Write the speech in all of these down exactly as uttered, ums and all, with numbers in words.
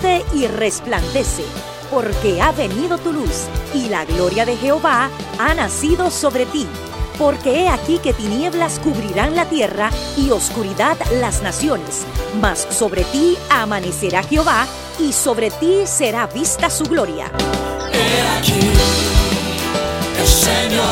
levántate y resplandece, porque ha venido tu luz, y la gloria de Jehová ha nacido sobre ti. Porque he aquí que tinieblas cubrirán la tierra, y oscuridad las naciones. Mas sobre ti amanecerá Jehová, y sobre ti será vista su gloria. He aquí, el Señor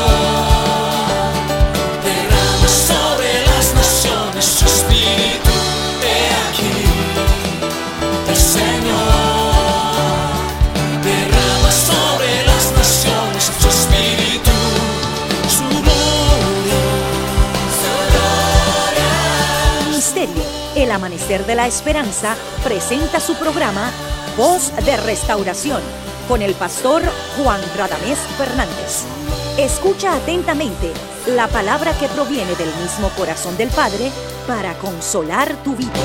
derrama sobre las naciones su espíritu. He aquí, el Señor derrama sobre las naciones su espíritu. Su gloria, su gloria. Ministerio El Amanecer de la Esperanza presenta su programa Voz de Restauración con el pastor Juan Radamés Fernández. Escucha atentamente la palabra que proviene del mismo corazón del Padre para consolar tu vida.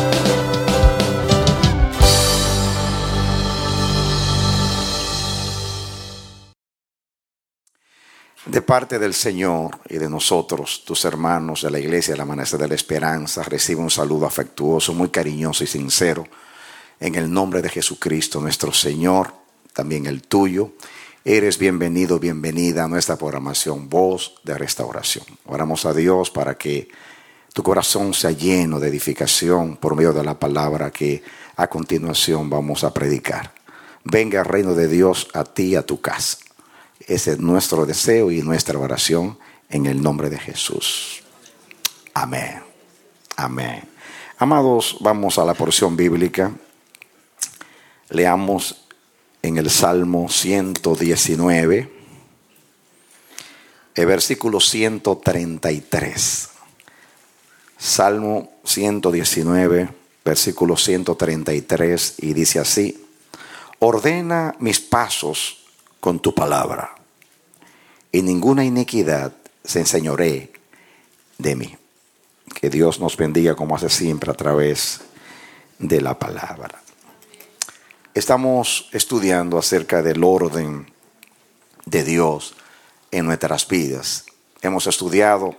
De parte del Señor y de nosotros, tus hermanos de la Iglesia del Amanecer de la Esperanza, recibe un saludo afectuoso, muy cariñoso y sincero, en el nombre de Jesucristo, nuestro Señor, también el tuyo. Eres bienvenido, bienvenida a nuestra programación Voz de Restauración. Oramos a Dios para que tu corazón sea lleno de edificación por medio de la palabra que a continuación vamos a predicar. Venga el reino de Dios a ti y a tu casa. Ese es nuestro deseo y nuestra oración en el nombre de Jesús. Amén. Amén. Amados, vamos a la porción bíblica. Leamos en el Salmo ciento diecinueve, el versículo ciento treinta y tres. Salmo ciento diecinueve, versículo ciento treinta y tres, y dice así: ordena mis pasos con tu palabra, y ninguna iniquidad se enseñoree de mí. Que Dios nos bendiga como hace siempre a través de la palabra. Estamos estudiando acerca del orden de Dios en nuestras vidas. Hemos estudiado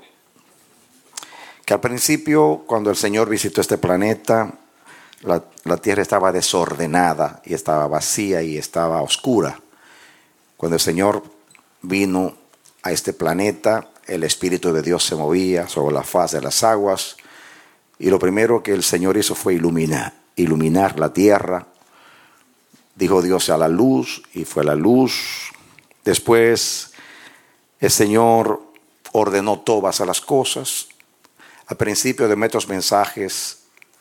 que al principio, cuando el Señor visitó este planeta, la, la tierra estaba desordenada y estaba vacía y estaba oscura. Cuando el Señor vino a este planeta, el Espíritu de Dios se movía sobre la faz de las aguas, y lo primero que el Señor hizo fue iluminar, iluminar la tierra. Dijo Dios: sea la luz, y fue la luz. Después el Señor ordenó todas las cosas. Al principio de nuestros mensajes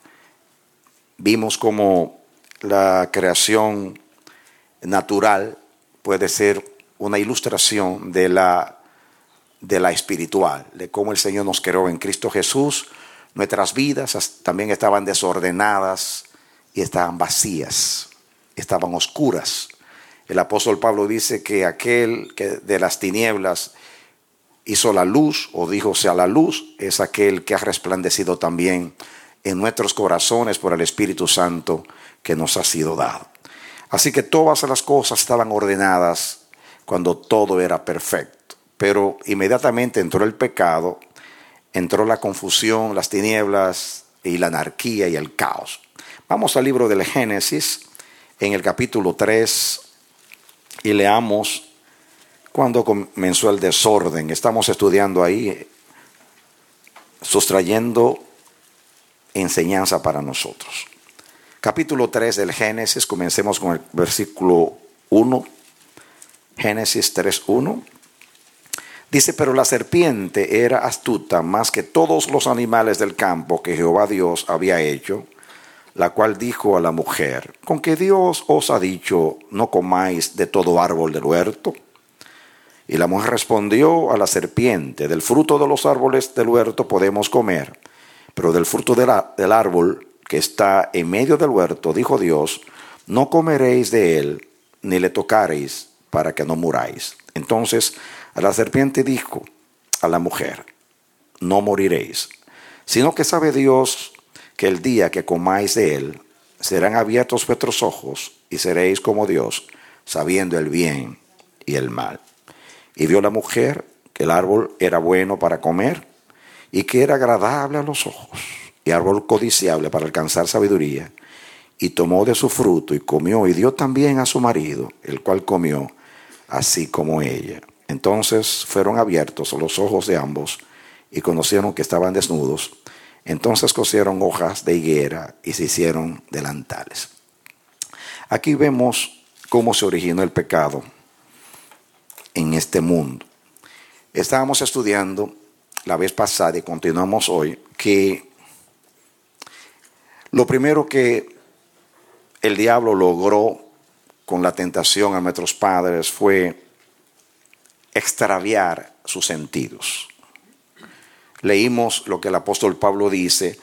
vimos cómo la creación natural puede ser una ilustración de la, de la espiritual, de cómo el Señor nos creó en Cristo Jesús. Nuestras vidas también estaban desordenadas y estaban vacías, estaban oscuras. El apóstol Pablo dice que aquel que de las tinieblas hizo la luz, o dijo sea la luz, es aquel que ha resplandecido también en nuestros corazones por el Espíritu Santo que nos ha sido dado. Así que todas las cosas estaban ordenadas cuando todo era perfecto. Pero inmediatamente entró el pecado, entró la confusión, las tinieblas y la anarquía y el caos. Vamos al libro del Génesis, en el capítulo tres, y leamos cuando comenzó el desorden. Estamos estudiando ahí, sustrayendo enseñanza para nosotros. Capítulo tres del Génesis, comencemos con el versículo uno. Génesis tres uno. Dice: pero la serpiente era astuta más que todos los animales del campo que Jehová Dios había hecho, la cual dijo a la mujer: ¿con qué Dios os ha dicho, no comáis de todo árbol del huerto? Y la mujer respondió a la serpiente: del fruto de los árboles del huerto podemos comer, pero del fruto de la, del árbol que está en medio del huerto, dijo Dios, no comeréis de él, ni le tocaréis, para que no muráis. Entonces a la serpiente dijo a la mujer: no moriréis, sino que sabe Dios que el día que comáis de él, serán abiertos vuestros ojos, y seréis como Dios, sabiendo el bien y el mal. Y vio la mujer que el árbol era bueno para comer, y que era agradable a los ojos, y árbol codiciable para alcanzar sabiduría, y tomó de su fruto y comió, y dio también a su marido, el cual comió, así como ella. Entonces fueron abiertos los ojos de ambos y conocieron que estaban desnudos. Entonces cosieron hojas de higuera y se hicieron delantales. Aquí vemos cómo se originó el pecado en este mundo. Estábamos estudiando la vez pasada y continuamos hoy que lo primero que el diablo logró con la tentación a nuestros padres fue extraviar sus sentidos. Leímos lo que el apóstol Pablo dice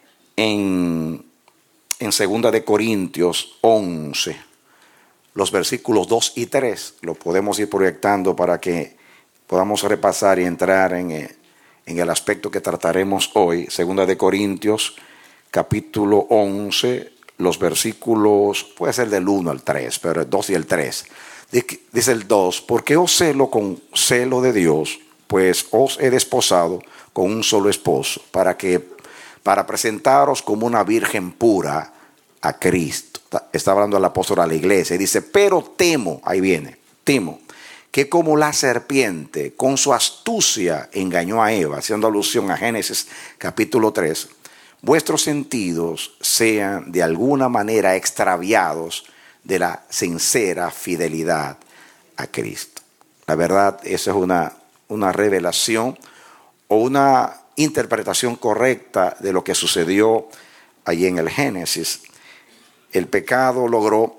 en, en segunda de Corintios once, los versículos dos y tres. Lo podemos ir proyectando para que podamos repasar y entrar en, en el aspecto que trataremos hoy. Segunda de Corintios, capítulo once, los versículos, puede ser del uno al tres, pero el dos y el tres. Dice el dos, porque os celo con celo de Dios, pues os he desposado con un solo esposo, para que para presentaros como una virgen pura a Cristo. Está hablando el apóstol a la iglesia y dice, pero temo, ahí viene, temo, que como la serpiente con su astucia engañó a Eva, haciendo alusión a Génesis capítulo tres, vuestros sentidos sean de alguna manera extraviados de la sincera fidelidad a Cristo. La verdad, esa es una, una revelación o una interpretación correcta de lo que sucedió allí en el Génesis. El pecado logró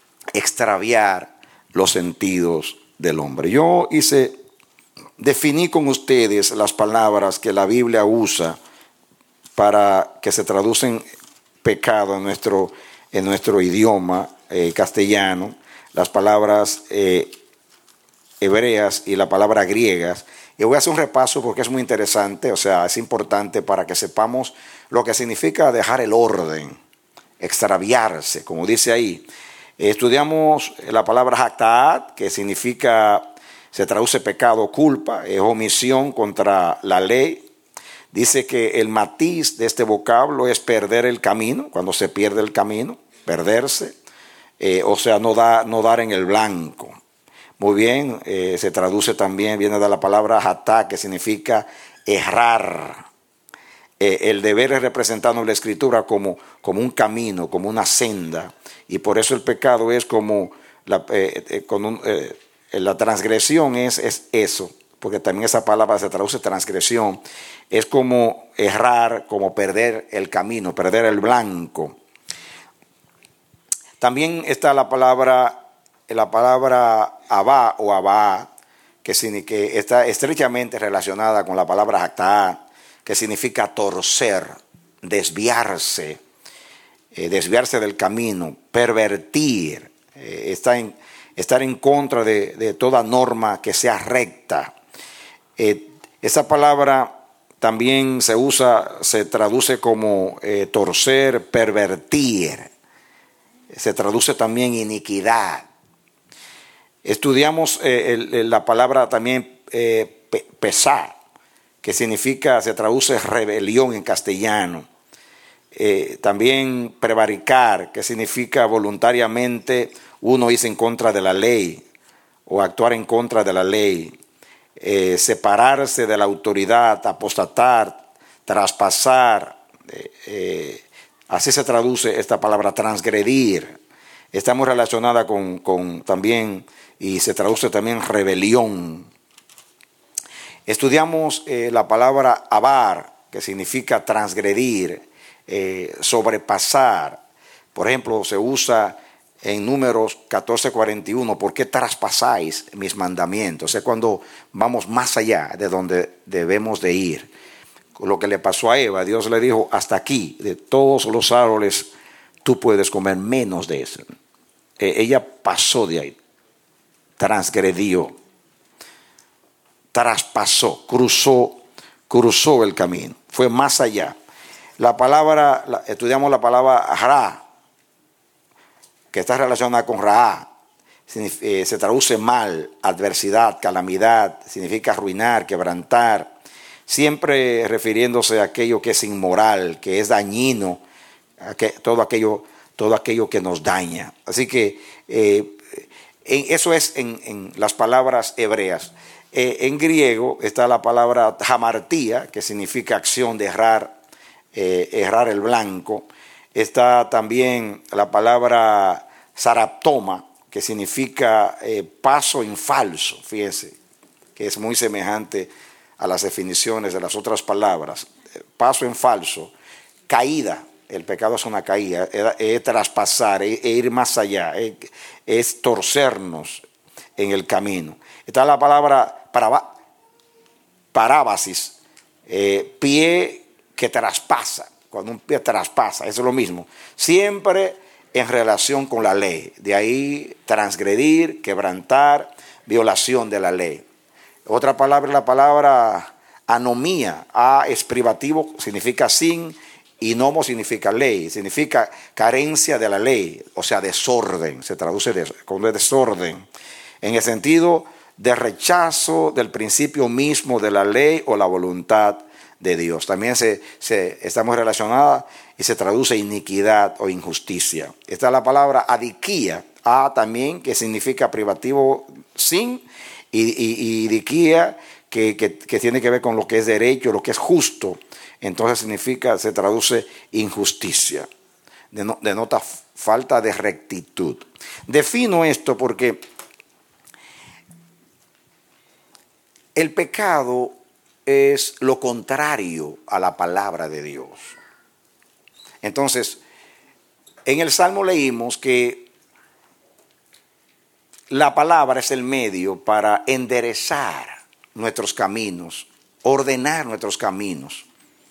extraviar los sentidos del hombre. Yo hice, definí con ustedes las palabras que la Biblia usa para que se traducen pecado en nuestro, en nuestro idioma eh, castellano, las palabras eh, hebreas y la palabra griegas. Y voy a hacer un repaso porque es muy interesante, o sea, es importante para que sepamos lo que significa dejar el orden, extraviarse, como dice ahí. Estudiamos la palabra hataat, que significa, se traduce pecado o culpa, es omisión contra la ley. Dice que el matiz de este vocablo es perder el camino, cuando se pierde el camino, perderse, eh, o sea, no, da, no dar en el blanco. Muy bien, eh, se traduce también, viene de la palabra hatá, que significa errar. Eh, el deber es representado en la Escritura como, como un camino, como una senda, y por eso el pecado es como, la, eh, eh, con un, eh, la transgresión es, es eso, porque también esa palabra se traduce transgresión, es como errar, como perder el camino, perder el blanco. También está la palabra, la palabra abá o abá, que, que está estrechamente relacionada con la palabra hatá, que significa torcer, desviarse, eh, desviarse del camino, pervertir, eh, está en, estar en contra de, de toda norma que sea recta. Eh, esa palabra también se usa, se traduce como eh, torcer, pervertir, se traduce también iniquidad. Estudiamos eh, el, la palabra también eh, pe, pesar, que significa, se traduce rebelión en castellano. Eh, también prevaricar, que significa voluntariamente uno irse en contra de la ley o actuar en contra de la ley. Eh, separarse de la autoridad, apostatar, traspasar, eh, eh, así se traduce esta palabra, transgredir. Está muy relacionada con, con también, y se traduce también rebelión. Estudiamos eh, la palabra abar, que significa transgredir, eh, sobrepasar. Por ejemplo, se usa en Números catorce cuarenta y uno, ¿por qué traspasáis mis mandamientos? Es cuando vamos más allá de donde debemos de ir. Lo que le pasó a Eva, Dios le dijo, hasta aquí, de todos los árboles, tú puedes comer menos de eso. Eh, ella pasó de ahí, transgredió, traspasó, cruzó, cruzó el camino, fue más allá. La palabra, la, estudiamos la palabra ra, que está relacionada con Raá, eh, se traduce mal, adversidad, calamidad, significa arruinar, quebrantar, siempre refiriéndose a aquello que es inmoral, que es dañino, a que, todo aquello, todo aquello que nos daña. Así que eh, en, eso es en, en las palabras hebreas. Eh, en griego está la palabra hamartía, que significa acción de errar, eh, errar el blanco. Está también la palabra saraptoma, que significa eh, paso en falso, fíjense, que es muy semejante a las definiciones de las otras palabras. Paso en falso, caída, el pecado es una caída, es, es traspasar, es, es ir más allá, es, es torcernos en el camino. Está la palabra para, parábasis, eh, pie que traspasa, cuando un pie traspasa, eso es lo mismo, siempre en relación con la ley, de ahí transgredir, quebrantar, violación de la ley. Otra palabra es la palabra anomía. A es privativo, significa sin, y nomo significa ley, significa carencia de la ley, o sea, desorden, se traduce de, como desorden, en el sentido de rechazo del principio mismo de la ley o la voluntad de Dios. También se, se, estamos relacionadas y se traduce iniquidad o injusticia. Está la palabra adiquía, a también, que significa privativo sin, y, y, y diquía, que, que, que tiene que ver con lo que es derecho, lo que es justo. Entonces significa, se traduce injusticia, denota falta de rectitud. Defino esto porque el pecado es lo contrario a la palabra de Dios. Entonces, en el Salmo leímos que la palabra es el medio para enderezar nuestros caminos, ordenar nuestros caminos.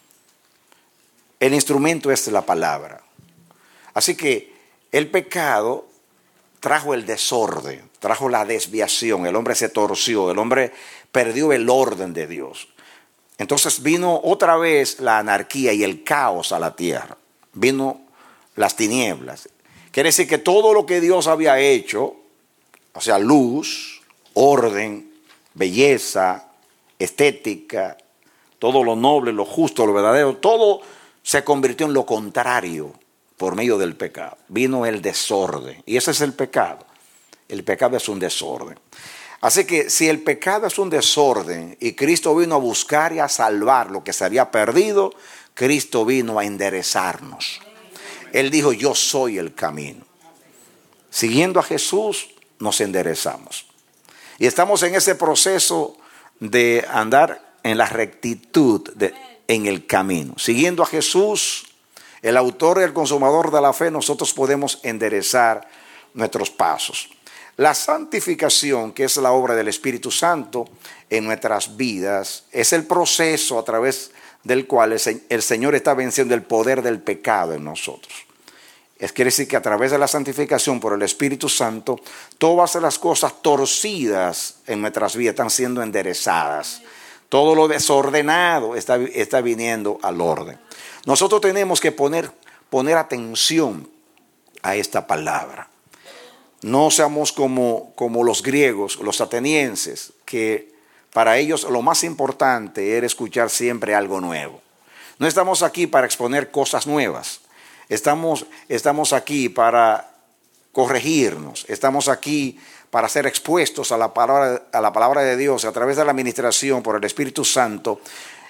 El instrumento es la palabra. Así que el pecado trajo el desorden, trajo la desviación, el hombre se torció, el hombre perdió el orden de Dios. Entonces vino otra vez la anarquía y el caos a la tierra. Vino las tinieblas. Quiere decir que todo lo que Dios había hecho, o sea, luz, orden, belleza, estética, todo lo noble, lo justo, lo verdadero, todo se convirtió en lo contrario por medio del pecado. Vino el desorden. Y ese es el pecado. El pecado es un desorden. Así que si el pecado es un desorden y Cristo vino a buscar y a salvar lo que se había perdido, Cristo vino a enderezarnos. Él dijo, yo soy el camino. Siguiendo a Jesús, nos enderezamos. Y estamos en ese proceso de andar en la rectitud, de, en el camino. Siguiendo a Jesús, el autor y el consumador de la fe, nosotros podemos enderezar nuestros pasos. La santificación, que es la obra del Espíritu Santo en nuestras vidas, es el proceso a través del cual el Señor está venciendo el poder del pecado en nosotros. Es quiere decir que a través de la santificación por el Espíritu Santo, todas las cosas torcidas en nuestras vidas están siendo enderezadas. Todo lo desordenado está, está viniendo al orden. Nosotros tenemos que poner, poner atención a esta palabra. No seamos como, como los griegos, los atenienses, que para ellos lo más importante era escuchar siempre algo nuevo. No estamos aquí para exponer cosas nuevas. Estamos, estamos aquí para corregirnos. Estamos aquí para ser expuestos a la palabra, a la palabra de Dios a través de la administración por el Espíritu Santo,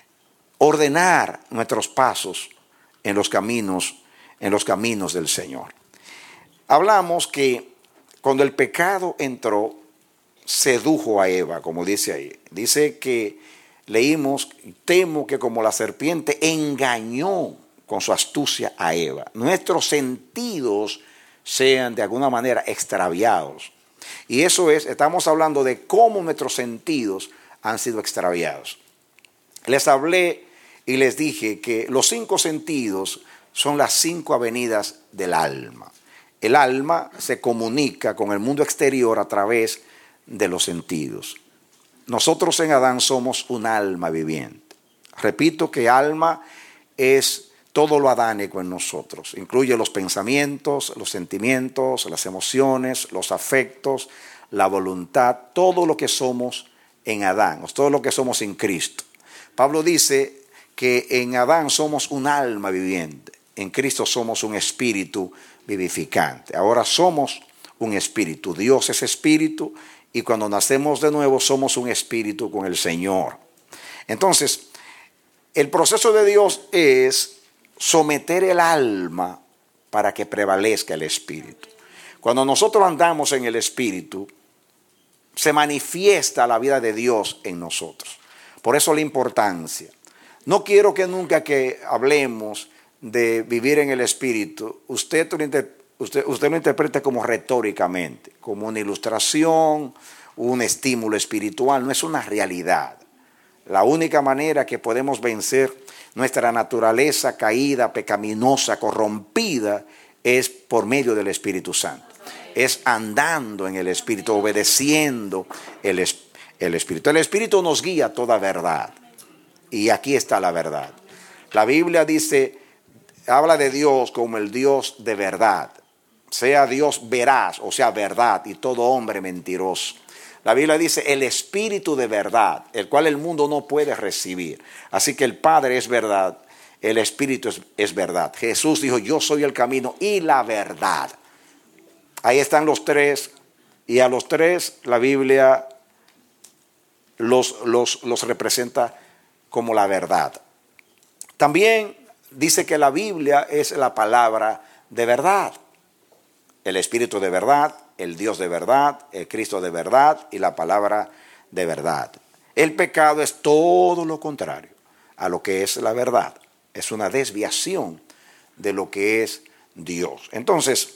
ordenar nuestros pasos en los caminos, en los caminos del Señor. Hablamos que cuando el pecado entró, sedujo a Eva, como dice ahí. Dice que leímos, temo que como la serpiente engañó con su astucia a Eva. Nuestros sentidos sean de alguna manera extraviados. Y eso es, estamos hablando de cómo nuestros sentidos han sido extraviados. Les hablé y les dije que los cinco sentidos son las cinco avenidas del alma. El alma se comunica con el mundo exterior a través de los sentidos. Nosotros en Adán somos un alma viviente. Repito que alma es todo lo adánico en nosotros. Incluye los pensamientos, los sentimientos, las emociones, los afectos, la voluntad, todo lo que somos en Adán, todo lo que somos en Cristo. Pablo dice que en Adán somos un alma viviente. en Cristo somos un espíritu vivificante. Ahora somos un espíritu. Dios es espíritu y cuando nacemos de nuevo somos un espíritu con el Señor. Entonces, el proceso de Dios es someter el alma para que prevalezca el espíritu. Cuando nosotros andamos en el espíritu, se manifiesta la vida de Dios en nosotros. Por eso la importancia. No quiero que nunca que hablemos de vivir en el espíritu, usted lo, usted, usted lo interprete como retóricamente, como una ilustración, un estímulo espiritual. No es una realidad. La única manera que podemos vencer nuestra naturaleza caída, pecaminosa, corrompida, es por medio del Espíritu Santo. Es andando en el Espíritu, obedeciendo el, el Espíritu. El Espíritu nos guía a toda verdad. Y aquí está la verdad. La Biblia dice, habla de Dios como el Dios de verdad. Sea Dios veraz, o sea, verdad, y todo hombre mentiroso. La Biblia dice el Espíritu de verdad, el cual el mundo no puede recibir. Así que el Padre es verdad, el Espíritu es, es verdad. Jesús dijo, yo soy el camino y la verdad. Ahí están los tres, y a los tres la Biblia los, los, los representa como la verdad. También dice que la Biblia es la palabra de verdad. El Espíritu de verdad, el Dios de verdad, el Cristo de verdad y la palabra de verdad. El pecado es todo lo contrario a lo que es la verdad. Es una desviación de lo que es Dios. Entonces,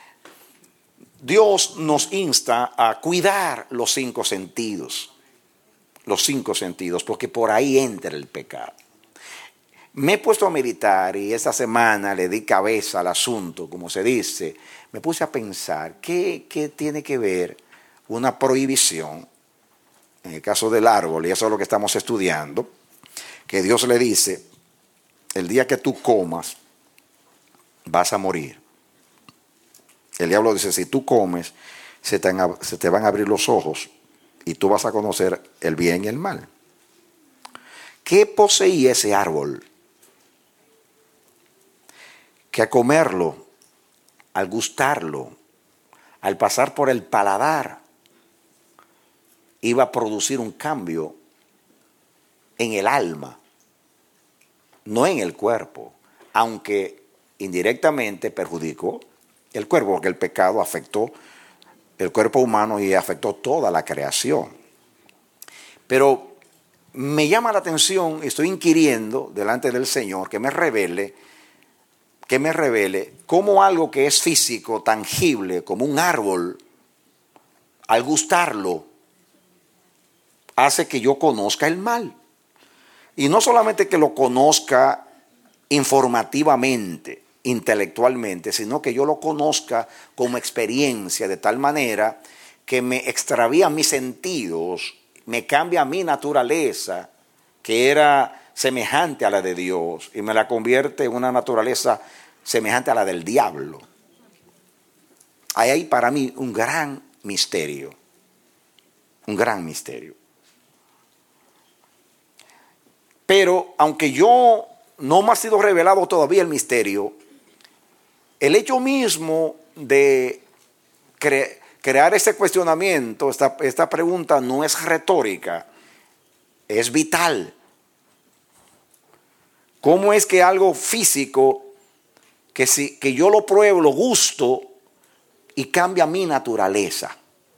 Dios nos insta a cuidar los cinco sentidos. Los cinco sentidos, porque por ahí entra el pecado. Me he puesto a meditar y esta semana le di cabeza al asunto, como se dice. Me puse a pensar, ¿qué, qué tiene que ver una prohibición, en el caso del árbol, y eso es lo que estamos estudiando, que Dios le dice, el día que tú comas, vas a morir. El diablo dice, si tú comes, se te, se te van a abrir los ojos y tú vas a conocer el bien y el mal. ¿Qué poseía ese árbol? Que al comerlo, al gustarlo, al pasar por el paladar, iba a producir un cambio en el alma, no en el cuerpo, aunque indirectamente perjudicó el cuerpo, porque el pecado afectó el cuerpo humano y afectó toda la creación. Pero me llama la atención, estoy inquiriendo delante del Señor que me revele, que me revele cómo algo que es físico, tangible, como un árbol, al gustarlo, hace que yo conozca el mal. Y no solamente que lo conozca informativamente, intelectualmente, sino que yo lo conozca como experiencia, de tal manera que me extravía mis sentidos, me cambia mi naturaleza, que era semejante a la de Dios, y me la convierte en una naturaleza semejante a la del diablo. Ahí hay para mí un gran misterio, un gran misterio. Pero aunque yo no me ha sido revelado todavía el misterio, el hecho mismo de cre- crear ese cuestionamiento, esta, esta pregunta no es retórica, es vital. ¿Cómo es que algo físico, que, si, que yo lo pruebo, lo gusto y cambia mi naturaleza?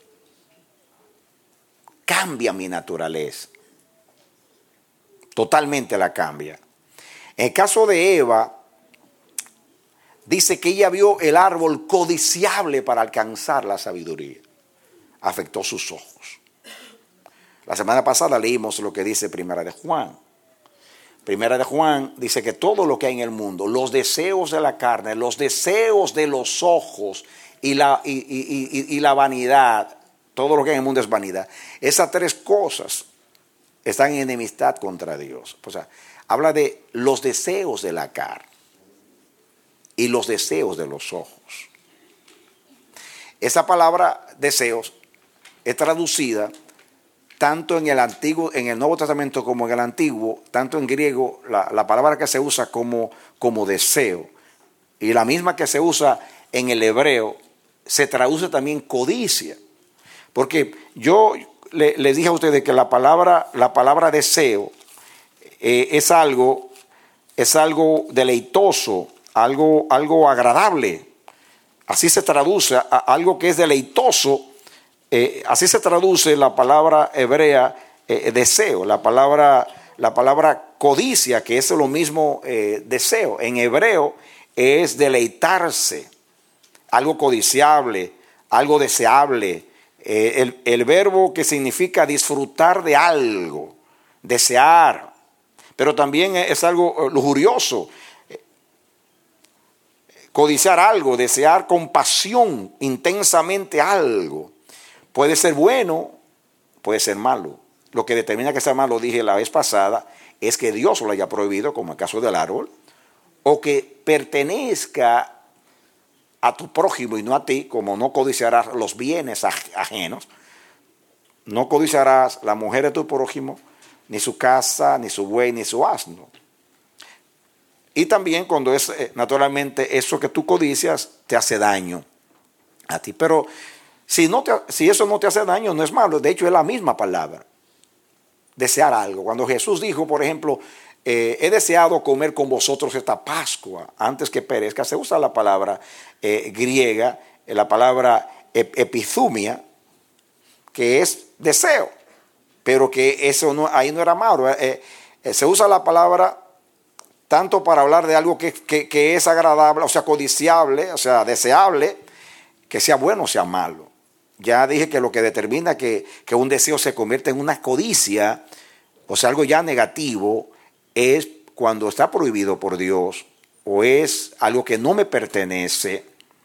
Cambia mi naturaleza. Totalmente la cambia. En el caso de Eva, dice que ella vio el árbol codiciable para alcanzar la sabiduría. Afectó sus ojos. La semana pasada leímos lo que dice Primera de Juan. Primera de Juan dice que todo lo que hay en el mundo, los deseos de la carne, los deseos de los ojos y la, y, y, y, y la vanidad, todo lo que hay en el mundo es vanidad. Esas tres cosas están en enemistad contra Dios. O sea, habla de los deseos de la carne y los deseos de los ojos. Esa palabra deseos es traducida tanto en el Antiguo, en el Nuevo Testamento como en el Antiguo, tanto en griego, la, la palabra que se usa como, como deseo, y la misma que se usa en el hebreo, se traduce también codicia. Porque yo le, les dije a ustedes que la palabra, la palabra deseo eh, es algo, es algo deleitoso, algo, algo agradable. Así se traduce a algo que es deleitoso. Eh, así se traduce la palabra hebrea eh, deseo, la palabra, la palabra codicia, que es lo mismo eh, deseo. En hebreo es deleitarse, algo codiciable, algo deseable. Eh, el, el verbo que significa disfrutar de algo, desear, pero también es algo lujurioso. Codiciar algo, desear con pasión intensamente algo. Puede ser bueno, puede ser malo. Lo que determina que sea malo, dije la vez pasada, es que Dios lo haya prohibido, como el caso del árbol, o que pertenezca a tu prójimo y no a ti, como no codiciarás los bienes ajenos. No codiciarás la mujer de tu prójimo, ni su casa, ni su buey, ni su asno. Y también cuando es, naturalmente, eso que tú codicias te hace daño a ti. Pero si, no te, si eso no te hace daño, no es malo. De hecho, es la misma palabra. Desear algo. Cuando Jesús dijo, por ejemplo, eh, he deseado comer con vosotros esta Pascua antes que perezca, se usa la palabra eh, griega, la palabra epithumia, que es deseo. Pero que eso no, ahí no era malo. Eh, eh, se usa la palabra tanto para hablar de algo que, que, que es agradable, o sea, codiciable, o sea, deseable, que sea bueno o sea malo. Ya dije que lo que determina que, que un deseo se convierte en una codicia, o sea, algo ya negativo, es cuando está prohibido por Dios, o es algo que no me pertenece,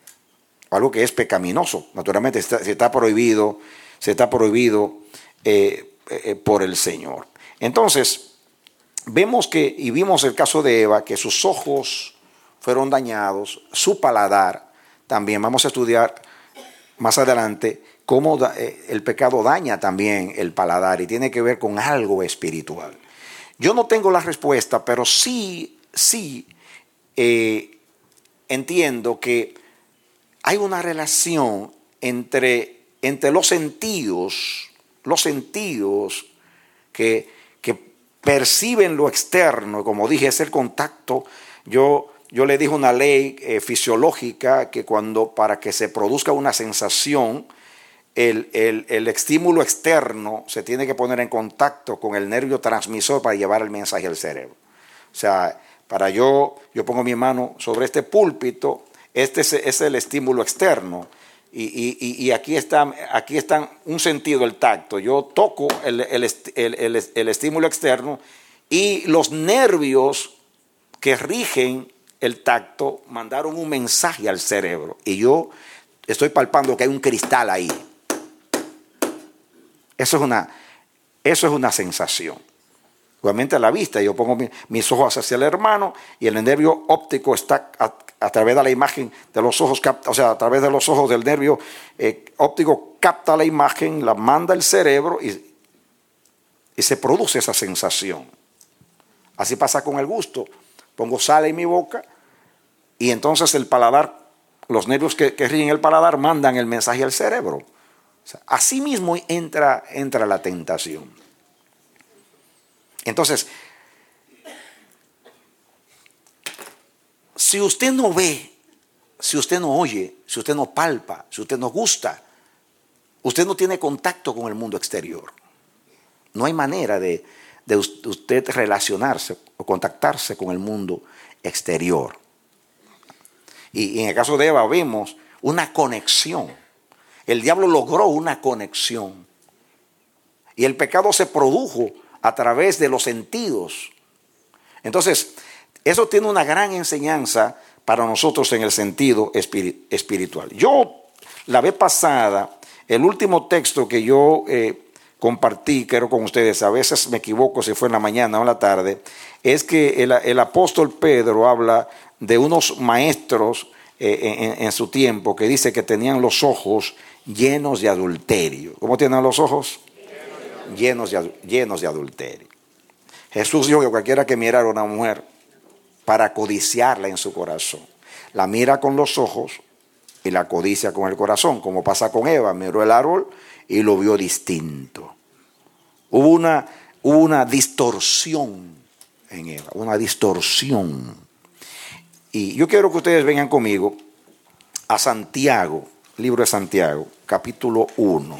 o algo que es pecaminoso. Naturalmente, está, si está prohibido, se está prohibido eh, eh, por el Señor. Entonces, vemos que, y vimos el caso de Eva, que sus ojos fueron dañados, su paladar también. Vamos a estudiar más adelante cómo el pecado daña también el paladar y tiene que ver con algo espiritual. Yo no tengo la respuesta, pero sí, sí eh, entiendo que hay una relación entre, entre los sentidos, los sentidos que, que perciben lo externo, como dije, es el contacto. Yo, yo le dije una ley eh, fisiológica que cuando para que se produzca una sensación, el, el, el estímulo externo se tiene que poner en contacto con el nervio transmisor para llevar el mensaje al cerebro. O sea, para yo, yo pongo mi mano sobre este púlpito, este es, es el estímulo externo. Y, y, y aquí está, aquí está un sentido, el tacto. Yo toco el, el, el, el, el estímulo externo y los nervios que rigen el tacto mandaron un mensaje al cerebro. Y yo estoy palpando que hay un cristal ahí. Eso es una, eso es una sensación. Igualmente a la vista, yo pongo mi, mis ojos hacia el hermano y el nervio óptico está a, a través de la imagen de los ojos, capta, o sea, a través de los ojos del nervio eh, óptico capta la imagen, la manda al cerebro y, y se produce esa sensación. Así pasa con el gusto. Pongo sal en mi boca y entonces el paladar, los nervios que, que rigen el paladar mandan el mensaje al cerebro. O sea, así mismo entra, entra la tentación. Entonces, si usted no ve, si usted no oye, si usted no palpa, si usted no gusta, usted no tiene contacto con el mundo exterior. No hay manera de, de usted relacionarse o contactarse con el mundo exterior. Y, y en el caso de Eva vemos una conexión. El diablo logró una conexión. Y el pecado se produjo a través de los sentidos. Entonces, eso tiene una gran enseñanza para nosotros en el sentido espiritual. Yo, la vez pasada, el último texto que yo eh, compartí, creo con ustedes, a veces me equivoco si fue en la mañana o en la tarde, es que el, el apóstol Pedro habla de unos maestros eh, en, en su tiempo que dice que tenían los ojos llenos de adulterio. ¿Cómo tienen los ojos? Llenos de, llenos de adulterio. Jesús dijo que cualquiera que mirara a una mujer para codiciarla en su corazón. La mira con los ojos y la codicia con el corazón, como pasa con Eva. Miró el árbol y lo vio distinto. Hubo una, hubo una distorsión en Eva, una distorsión. Y yo quiero que ustedes vengan conmigo a Santiago, libro de Santiago, capítulo uno.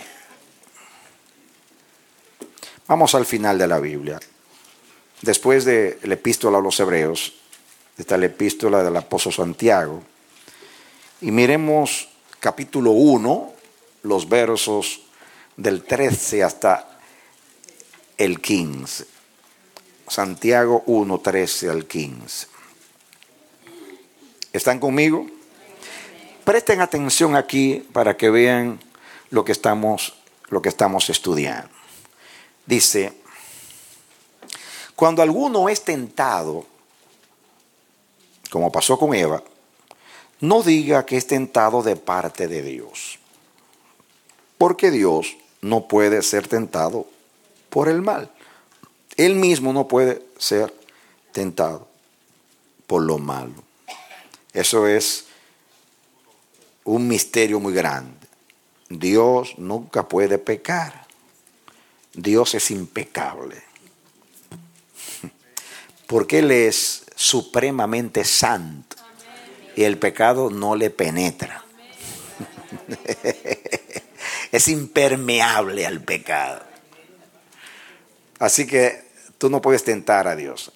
Vamos al final de la Biblia. Después de la epístola a los Hebreos, está la epístola del apóstol Santiago. Y miremos capítulo uno, los versos del trece hasta el quince. Santiago uno, trece al quince. ¿Están conmigo? Presten atención aquí para que vean lo que estamos, lo que estamos estudiando. Dice, cuando alguno es tentado, como pasó con Eva, no diga que es tentado de parte de Dios, porque Dios no puede ser tentado por el mal. Él mismo no puede ser tentado por lo malo. Eso es un misterio muy grande. Dios nunca puede pecar. Dios es impecable. Porque Él es supremamente santo. Y el pecado no le penetra. Es impermeable al pecado. Así que tú no puedes tentar a Dios.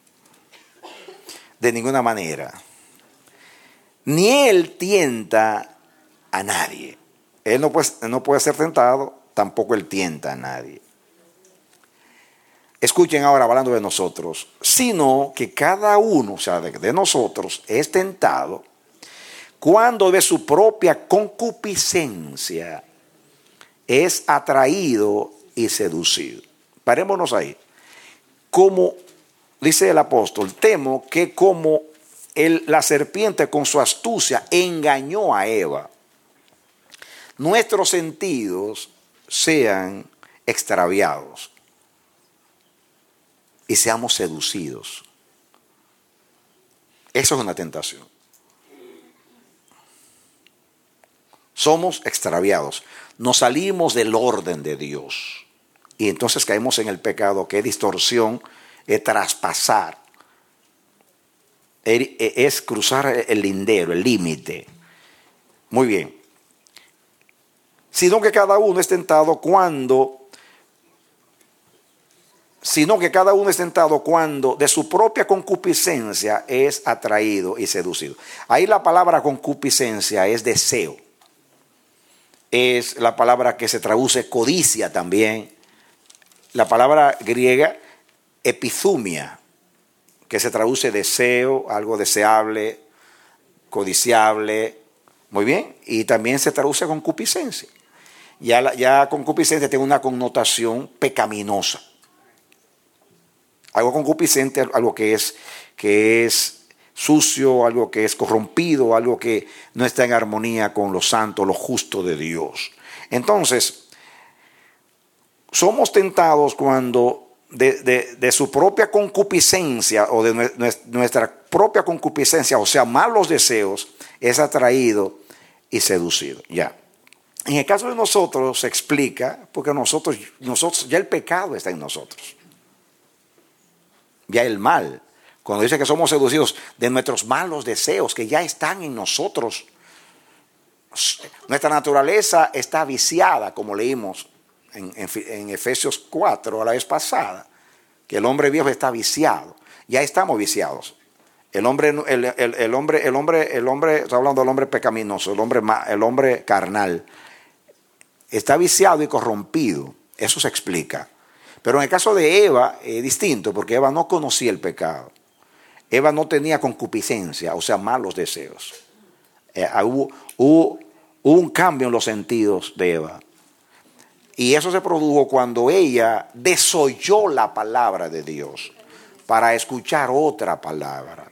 De ninguna manera. Ni Él tienta a nadie. Él no puede, no puede ser tentado, tampoco Él tienta a nadie. Escuchen ahora hablando de nosotros, sino que cada uno, o sea, de, de nosotros, es tentado cuando de su propia concupiscencia es atraído y seducido. Parémonos ahí. Como dice el apóstol, temo que como el, la serpiente con su astucia engañó a Eva, nuestros sentidos sean extraviados y seamos seducidos. Eso es una tentación. Somos extraviados. Nos salimos del orden de Dios. Y entonces caemos en el pecado, que es distorsión, es traspasar. Es cruzar el lindero, el límite. Muy bien. Sino que cada uno es tentado cuando... sino que cada uno es tentado cuando de su propia concupiscencia es atraído y seducido. Ahí la palabra concupiscencia es deseo. Es la palabra que se traduce codicia también. La palabra griega epithumia, que se traduce deseo, algo deseable, codiciable. Muy bien. Y también se traduce concupiscencia. Ya, la, ya concupiscencia tiene una connotación pecaminosa. Algo concupiscente, algo que es, que es sucio, algo que es corrompido, algo que no está en armonía con lo santo, lo justo de Dios. Entonces, somos tentados cuando de, de, de su propia concupiscencia o de nuestra propia concupiscencia, o sea, malos deseos, es atraído y seducido. Ya. En el caso de nosotros se explica, porque nosotros, nosotros ya el pecado está en nosotros. Ya el mal, cuando dice que somos seducidos de nuestros malos deseos que ya están en nosotros. Nuestra naturaleza está viciada, como leímos en, en, en Efesios cuatro a la vez pasada, que el hombre viejo está viciado. Ya estamos viciados. El hombre, el, el, el hombre, el hombre, el hombre, está hablando del hombre pecaminoso, el hombre, el hombre carnal, está viciado y corrompido. Eso se explica. Pero en el caso de Eva es distinto, porque Eva no conocía el pecado. Eva no tenía concupiscencia, o sea, malos deseos. Eh, hubo, hubo, hubo un cambio en los sentidos de Eva. Y eso se produjo cuando ella desoyó la palabra de Dios para escuchar otra palabra.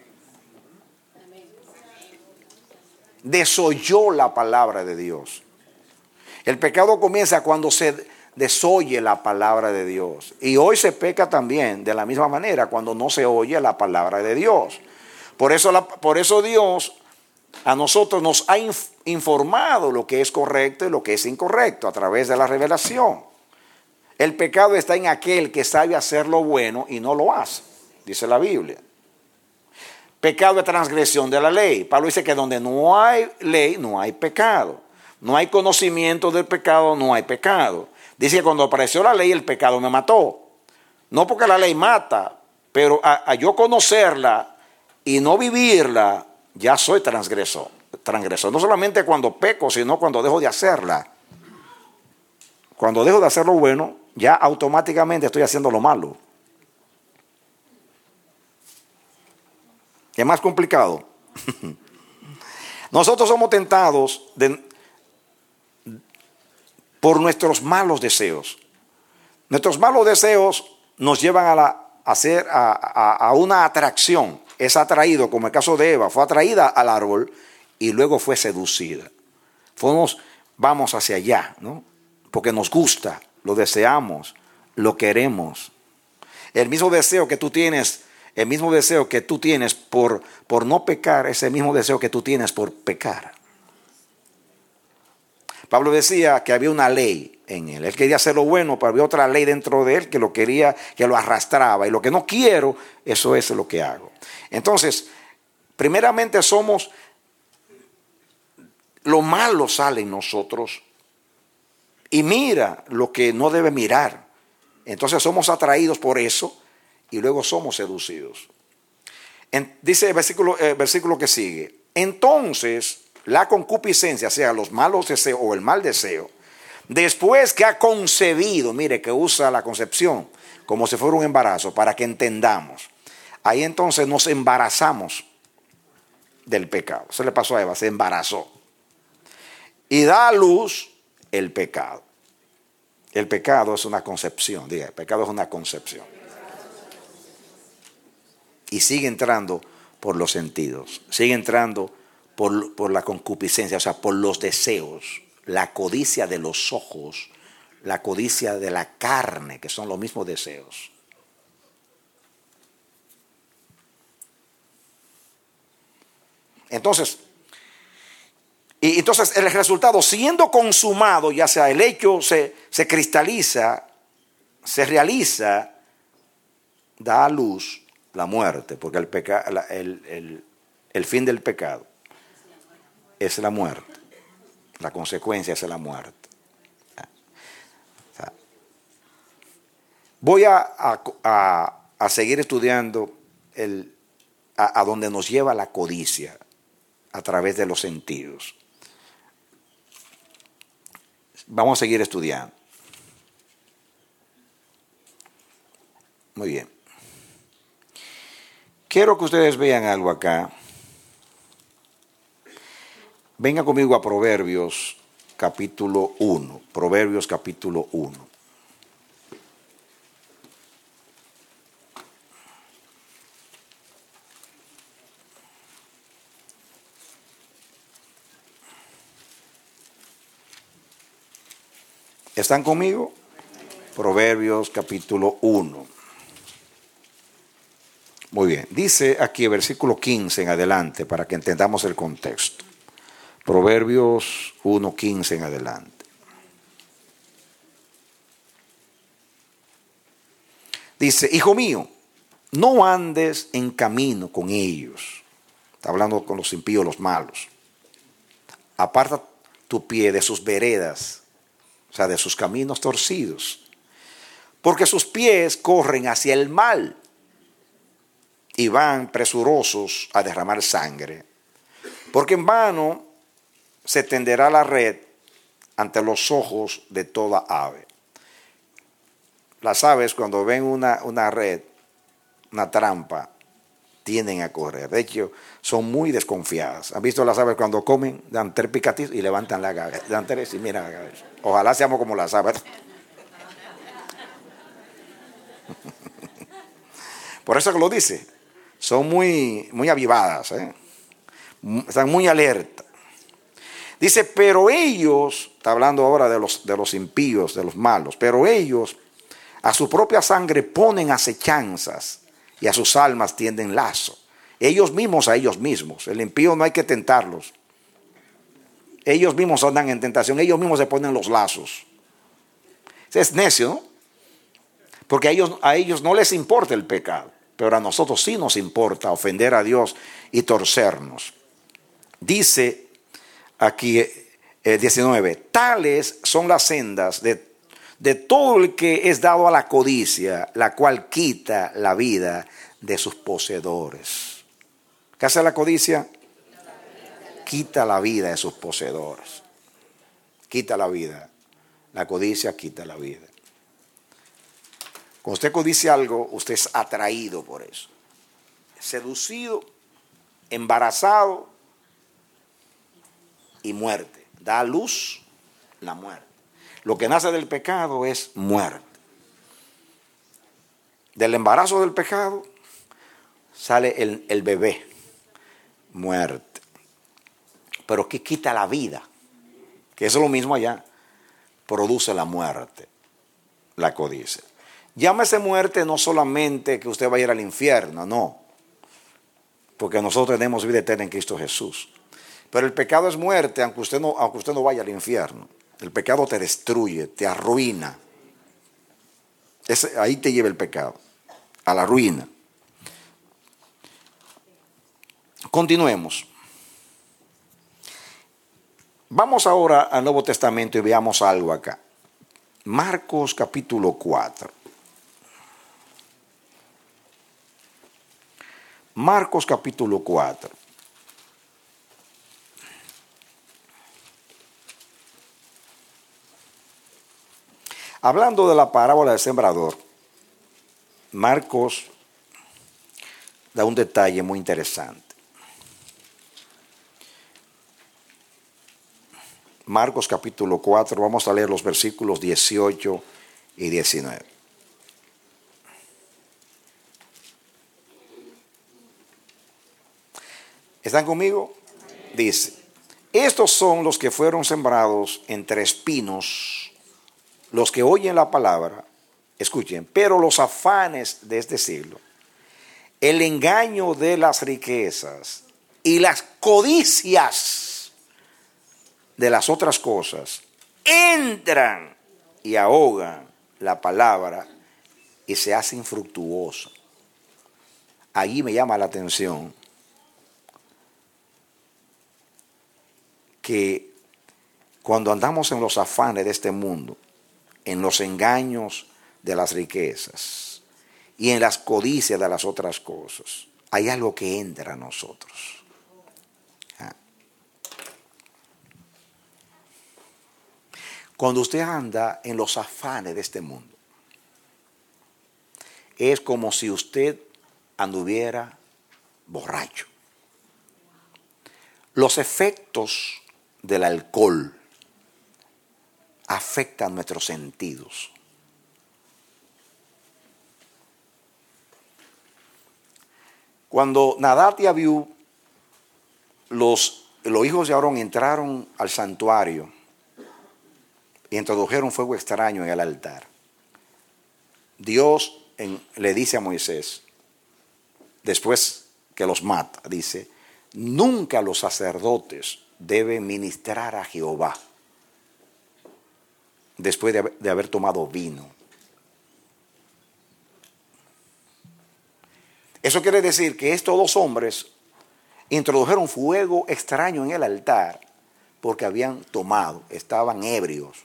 Desoyó la palabra de Dios. El pecado comienza cuando se desoye la palabra de Dios. Y hoy se peca también de la misma manera cuando no se oye la palabra de Dios. Por eso, la, por eso Dios a nosotros nos ha inf- informado lo que es correcto y lo que es incorrecto a través de la revelación. El pecado está en aquel que sabe hacer lo bueno y no lo hace, dice la Biblia. Pecado es transgresión de la ley. Pablo dice que donde no hay ley, no hay pecado. No hay conocimiento del pecado, no hay pecado. Dice que cuando apareció la ley, el pecado me mató. No porque la ley mata, pero a, a yo conocerla y no vivirla, ya soy transgresor. Transgresor. No solamente cuando peco, sino cuando dejo de hacerla. Cuando dejo de hacer lo bueno, ya automáticamente estoy haciendo lo malo. ¿Qué más complicado? Nosotros somos tentados de, por nuestros malos deseos. Nuestros malos deseos nos llevan a, la, a, hacer, a, a, a una atracción. Es atraído, como el caso de Eva, fue atraída al árbol y luego fue seducida. Fuimos, vamos hacia allá, ¿no? Porque nos gusta, lo deseamos, lo queremos. El mismo deseo que tú tienes, el mismo deseo que tú tienes por, por no pecar, es el mismo deseo que tú tienes por pecar. Pablo decía que había una ley en él. Él quería hacer lo bueno, pero había otra ley dentro de él que lo quería, que lo arrastraba. Y lo que no quiero, eso es lo que hago. Entonces, primeramente somos, lo malo sale en nosotros y mira lo que no debe mirar. Entonces somos atraídos por eso y luego somos seducidos. En, dice el versículo, el versículo que sigue. Entonces la concupiscencia, sea los malos deseos o el mal deseo, después que ha concebido, mire que usa la concepción como si fuera un embarazo para que entendamos. Ahí entonces nos embarazamos del pecado. Eso le pasó a Eva, se embarazó. Y da a luz el pecado. El pecado es una concepción, diga, el pecado es una concepción. Y sigue entrando por los sentidos, sigue entrando por, por la concupiscencia, o sea, por los deseos, la codicia de los ojos, la codicia de la carne, que son los mismos deseos. Entonces, y entonces el resultado, siendo consumado, ya sea el hecho se, se cristaliza, se realiza, da a luz la muerte, porque el, peca, el, el, el fin del pecado es la muerte, la consecuencia es la muerte. O sea, voy a, a, a, a seguir estudiando el, a, a donde nos lleva la codicia a través de los sentidos. Vamos a seguir estudiando. Muy bien. Quiero que ustedes vean algo acá. Venga conmigo a Proverbios capítulo uno. Proverbios capítulo uno. ¿Están conmigo? Proverbios capítulo uno. Muy bien. Dice aquí el versículo quince en adelante para que entendamos el contexto. Proverbios uno, quince en adelante. Dice, hijo mío, no andes en camino con ellos. Está hablando con los impíos, los malos. Aparta tu pie de sus veredas, o sea, de sus caminos torcidos, porque sus pies corren hacia el mal y van presurosos a derramar sangre. Porque en vano se tenderá la red ante los ojos de toda ave. Las aves, cuando ven una, una red, una trampa, tienden a correr. De hecho, son muy desconfiadas. ¿Han visto las aves cuando comen? Dan tres picatizos y levantan la cabeza. Dan tres y miran la cabeza. Ojalá seamos como las aves. Por eso que lo dice. Son muy, muy avivadas, ¿eh? Están muy alertas. Dice, pero ellos, está hablando ahora de los, de los impíos, de los malos, pero ellos a su propia sangre ponen acechanzas y a sus almas tienden lazo. Ellos mismos a ellos mismos. El impío no hay que tentarlos. Ellos mismos andan en tentación. Ellos mismos se ponen los lazos. Es necio, ¿no? Porque a ellos, a ellos no les importa el pecado. Pero a nosotros sí nos importa ofender a Dios y torcernos. Dice aquí eh, diecinueve. Tales son las sendas de, de todo el que es dado a la codicia, la cual quita la vida de sus poseedores. ¿Qué hace la codicia? Quita la vida de sus poseedores. Quita la vida. La codicia quita la vida. Cuando usted codicia algo, usted es atraído por eso. Seducido, embarazado y muerte. Da a luz la muerte. Lo que nace del pecado es muerte. Del embarazo del pecado sale el, el bebé. Muerte. Pero que quita la vida, que eso es lo mismo allá, produce la muerte, la codicia. Llámese muerte no solamente que usted va a ir al infierno, no, porque nosotros tenemos vida eterna en Cristo Jesús. Pero el pecado es muerte, aunque usted no, aunque usted no vaya al infierno. El pecado te destruye, te arruina. Ese, ahí te lleva el pecado, a la ruina. Continuemos. Vamos ahora al Nuevo Testamento y veamos algo acá. Marcos capítulo cuatro. Marcos capítulo cuatro. Hablando de la parábola del sembrador, Marcos da un detalle muy interesante. Marcos capítulo cuatro, vamos a leer los versículos dieciocho y diecinueve. ¿Están conmigo? Dice, estos son los que fueron sembrados entre espinos, los que oyen la palabra, escuchen, pero los afanes de este siglo, el engaño de las riquezas y las codicias de las otras cosas, entran y ahogan la palabra y se hacen infructuosa. Allí me llama la atención que cuando andamos en los afanes de este mundo, en los engaños de las riquezas y en las codicias de las otras cosas, hay algo que entra a nosotros. Cuando usted anda en los afanes de este mundo, es como si usted anduviera borracho. Los efectos del alcohol afectan nuestros sentidos. Cuando Nadab y Abiú, los, los hijos de Aarón, entraron al santuario y introdujeron fuego extraño en el altar, Dios en, le dice a Moisés, después que los mata, dice, nunca los sacerdotes deben ministrar a Jehová después de haber, de haber tomado vino. Eso quiere decir que estos dos hombres introdujeron fuego extraño en el altar porque habían tomado, estaban ebrios.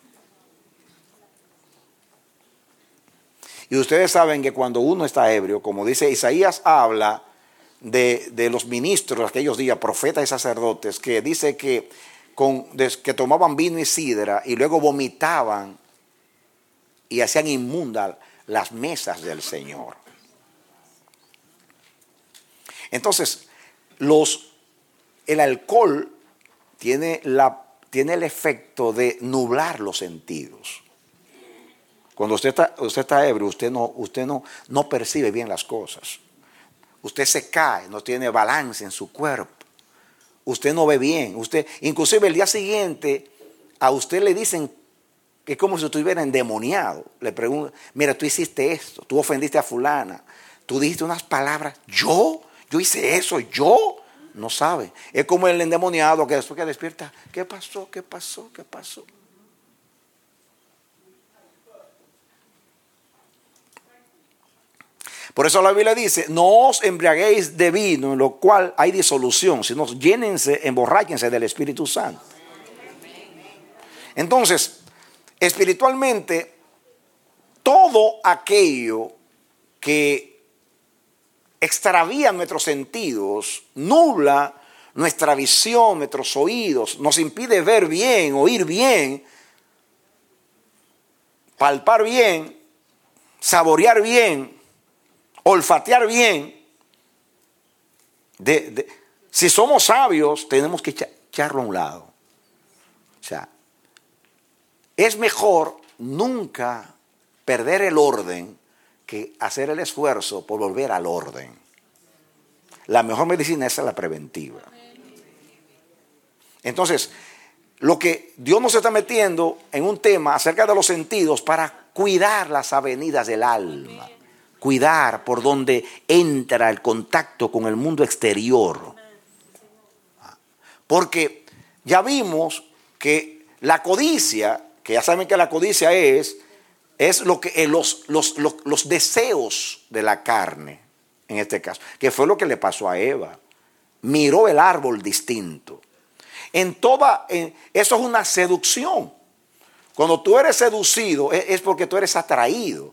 Y ustedes saben que cuando uno está ebrio, como dice Isaías, habla de, de los ministros de aquellos días, profetas y sacerdotes, que dice que, con, que tomaban vino y sidra y luego vomitaban y hacían inmundas las mesas del Señor. Entonces, los, el alcohol tiene, la, tiene el efecto de nublar los sentidos. Cuando usted está, usted está ebrio, usted, no, usted no, no percibe bien las cosas. Usted se cae, no tiene balance en su cuerpo. Usted no ve bien. Usted, inclusive el día siguiente, a usted le dicen que es como si estuviera endemoniado. Le preguntan, mira, tú hiciste esto, tú ofendiste a fulana, tú dijiste unas palabras. ¿Yo? yo hice eso, yo no sabe. Es como el endemoniado que después que despierta, ¿qué pasó? ¿Qué pasó? ¿Qué pasó? Por eso la Biblia dice, no os embriaguéis de vino en lo cual hay disolución, sino llénense, emborráchense del Espíritu Santo. Entonces, espiritualmente, todo aquello que extravía nuestros sentidos, nubla nuestra visión, nuestros oídos, nos impide ver bien, oír bien, palpar bien, saborear bien, olfatear bien. De, de, si somos sabios, tenemos que echarlo a un lado. O sea, es mejor nunca perder el orden que hacer el esfuerzo por volver al orden. La mejor medicina es la preventiva. Entonces, lo que Dios nos está metiendo en un tema acerca de los sentidos para cuidar las avenidas del alma. Cuidar por donde entra el contacto con el mundo exterior. Porque ya vimos que la codicia, que ya saben que la codicia es, es lo que, los, los, los, los deseos de la carne, en este caso, que fue lo que le pasó a Eva. Miró el árbol distinto. En toda, en, eso es una seducción. Cuando tú eres seducido es, es porque tú eres atraído.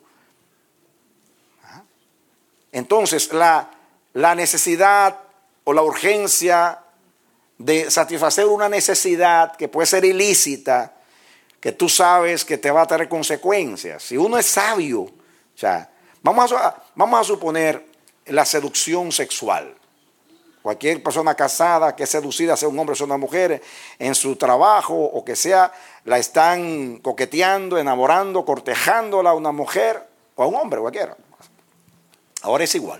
Entonces, la, la necesidad o la urgencia de satisfacer una necesidad que puede ser ilícita, que tú sabes que te va a traer consecuencias. Si uno es sabio, o sea, vamos a, vamos a suponer la seducción sexual. Cualquier persona casada que es seducida, sea un hombre o sea una mujer, en su trabajo o que sea, la están coqueteando, enamorando, cortejándola a una mujer o a un hombre, cualquiera. Ahora es igual.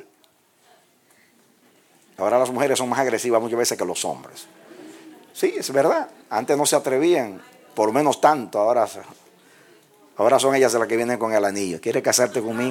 Ahora las mujeres son más agresivas muchas veces que los hombres. Sí, es verdad. Antes no se atrevían, por menos tanto. Ahora, ahora son ellas las que vienen con el anillo. ¿Quieres casarte conmigo?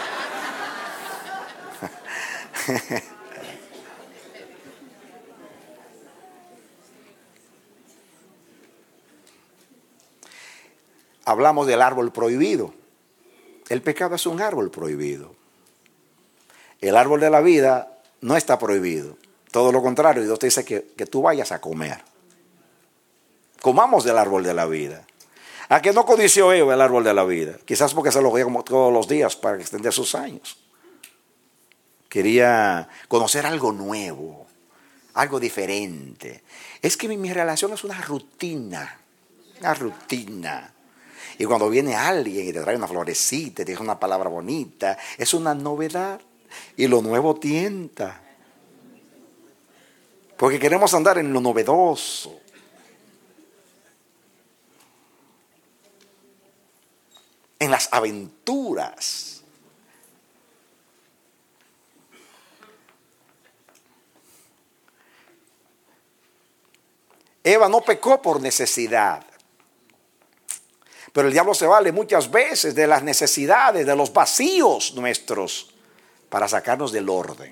Hablamos del árbol prohibido. El pecado es un árbol prohibido. El árbol de la vida no está prohibido. Todo lo contrario, Dios te dice que, que tú vayas a comer. Comamos del árbol de la vida. ¿A qué no codició Eva el árbol de la vida? Quizás porque se lo veía como todos los días para extender sus años. Quería conocer algo nuevo, algo diferente. Es que mi, mi relación es una rutina, una rutina. Y cuando viene alguien y te trae una florecita, te dice una palabra bonita, es una novedad. Y lo nuevo tienta. Porque queremos andar en lo novedoso. En las aventuras. Eva no pecó por necesidad. Pero el diablo se vale muchas veces de las necesidades, de los vacíos nuestros, para sacarnos del orden.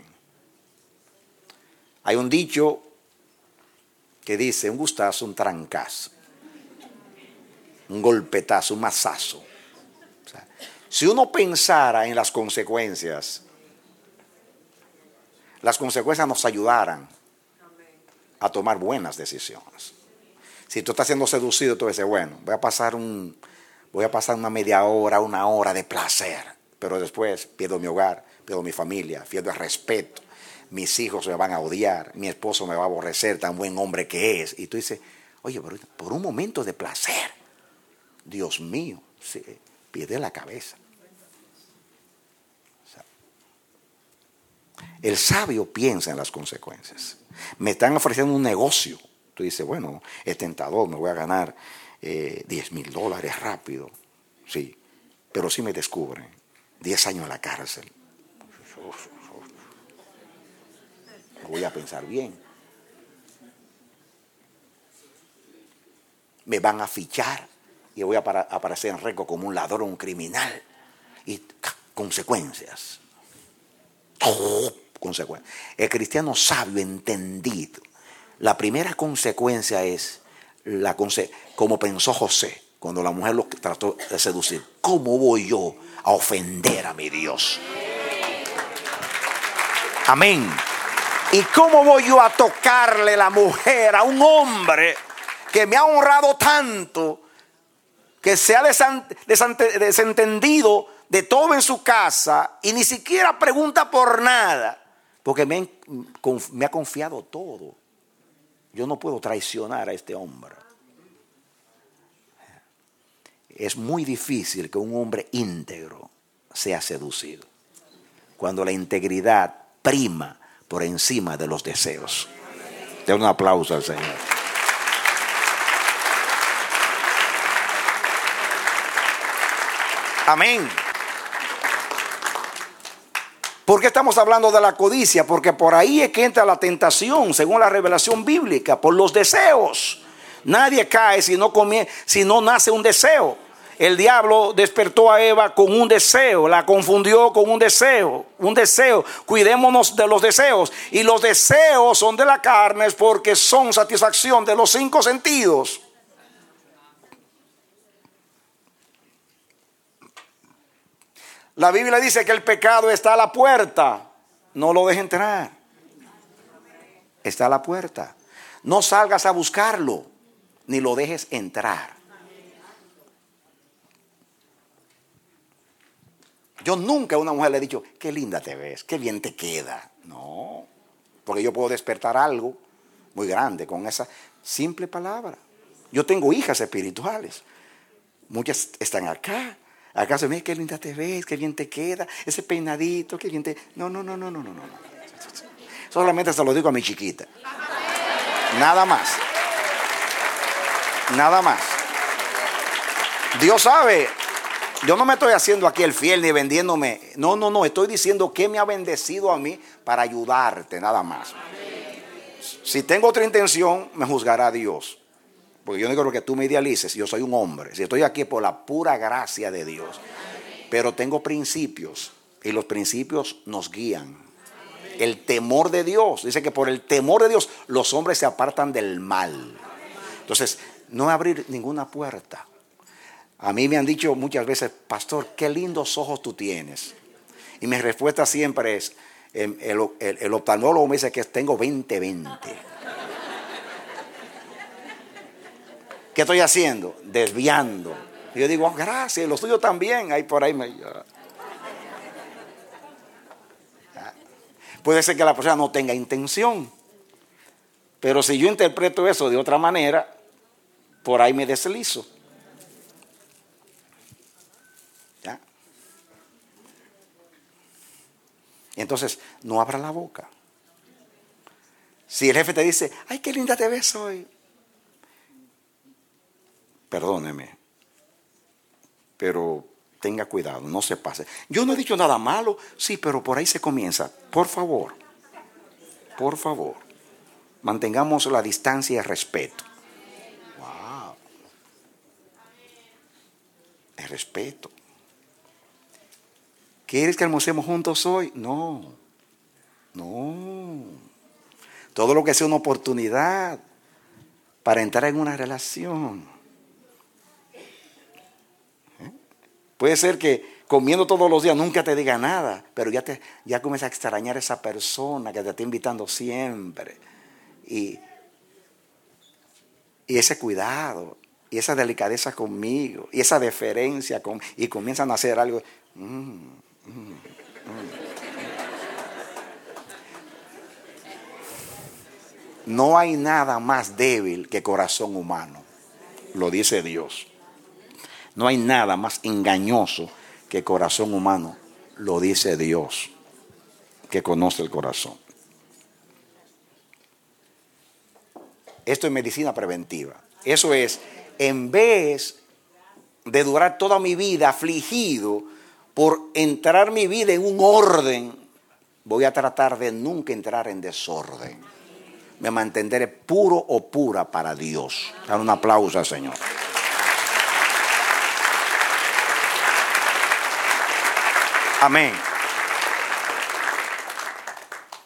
Hay un dicho que dice, un gustazo, un trancazo, un golpetazo, un mazazo. O sea, si uno pensara en las consecuencias, las consecuencias nos ayudaran a tomar buenas decisiones. Si tú estás siendo seducido, tú dices, bueno, voy a pasar un, voy a pasar una media hora, una hora de placer, pero después pierdo mi hogar, pierdo mi familia, pierdo el respeto, mis hijos me van a odiar, mi esposo me va a aborrecer, tan buen hombre que es. Y tú dices, oye, pero por un momento de placer, Dios mío, se pierde la cabeza. O sea, el sabio piensa en las consecuencias. Me están ofreciendo un negocio. Tú dices, bueno, es tentador, me voy a ganar eh, diez mil dólares rápido. Sí, pero si me descubren, diez años en la cárcel. Lo voy a pensar bien. Me van a fichar y voy a aparecer en récord como un ladrón, un criminal. Y consecuencias. Oh, consecuencias. El cristiano sabio, entendido, la primera consecuencia es la conse- como pensó José cuando la mujer lo trató de seducir. ¿Cómo voy yo a ofender a mi Dios? Amén. ¿Y cómo voy yo a tocarle la mujer a un hombre que me ha honrado tanto, que se ha desentendido de todo en su casa y ni siquiera pregunta por nada? Porque me, me ha confiado todo. Yo no puedo traicionar a este hombre. Es muy difícil que un hombre íntegro sea seducido cuando la integridad prima por encima de los deseos. Den un aplauso al Señor. Amén. ¿Por qué estamos hablando de la codicia? Porque por ahí es que entra la tentación, según la revelación bíblica, por los deseos. Nadie cae si no, comie- si no nace un deseo. El diablo despertó a Eva con un deseo, la confundió con un deseo, un deseo. Cuidémonos de los deseos. Y los deseos son de la carne porque son satisfacción de los cinco sentidos. La Biblia dice que el pecado está a la puerta. No lo dejes entrar. Está a la puerta. No salgas a buscarlo, ni lo dejes entrar. Yo nunca a una mujer le he dicho, qué linda te ves, qué bien te queda. No, porque yo puedo despertar algo muy grande con esa simple palabra. Yo tengo hijas espirituales. Muchas están acá. Acá se me dice, qué linda te ves, qué bien te queda, ese peinadito, qué bien te... No, no, no, no, no, no, no. Solamente se lo digo a mi chiquita. Nada más. Nada más. Dios sabe. Yo no me estoy haciendo aquí el fiel ni vendiéndome. No, no, no. Estoy diciendo que me ha bendecido a mí para ayudarte, nada más. Si tengo otra intención, me juzgará Dios. Porque yo no quiero que tú me idealices. Yo soy un hombre. Si estoy aquí por la pura gracia de Dios. Pero tengo principios. Y los principios nos guían. El temor de Dios. Dice que por el temor de Dios los hombres se apartan del mal. Entonces, no abrir ninguna puerta. A mí me han dicho muchas veces, pastor, qué lindos ojos tú tienes. Y mi respuesta siempre es, el, el, el oftalmólogo me dice que tengo veinte veinte. ¿Qué estoy haciendo? Desviando. Y yo digo, oh, gracias, los tuyos también. Ahí por ahí me... Puede ser que la persona no tenga intención. Pero si yo interpreto eso de otra manera, por ahí me deslizo. ¿Ya? Entonces, no abra la boca. Si el jefe te dice, ay, qué linda te ves hoy. Perdóneme, pero tenga cuidado, no se pase. Yo no he dicho nada malo, sí, pero por ahí se comienza. Por favor, por favor, mantengamos la distancia y el respeto. Wow. El respeto. ¿Quieres que almorcemos juntos hoy? No, no. Todo lo que sea una oportunidad para entrar en una relación. Puede ser que comiendo todos los días nunca te diga nada, pero ya, te, ya comienzas a extrañar a esa persona que te está invitando siempre. Y, y ese cuidado, y esa delicadeza conmigo, y esa deferencia, con, y comienzan a hacer algo. Mm, mm, mm. No hay nada más débil que corazón humano, lo dice Dios. No hay nada más engañoso que corazón humano, lo dice Dios, que conoce el corazón. Esto es medicina preventiva. Eso es, en vez de durar toda mi vida afligido por entrar mi vida en un orden, voy a tratar de nunca entrar en desorden. Me mantendré puro o pura para Dios. Dar un aplauso al Señor. Amén.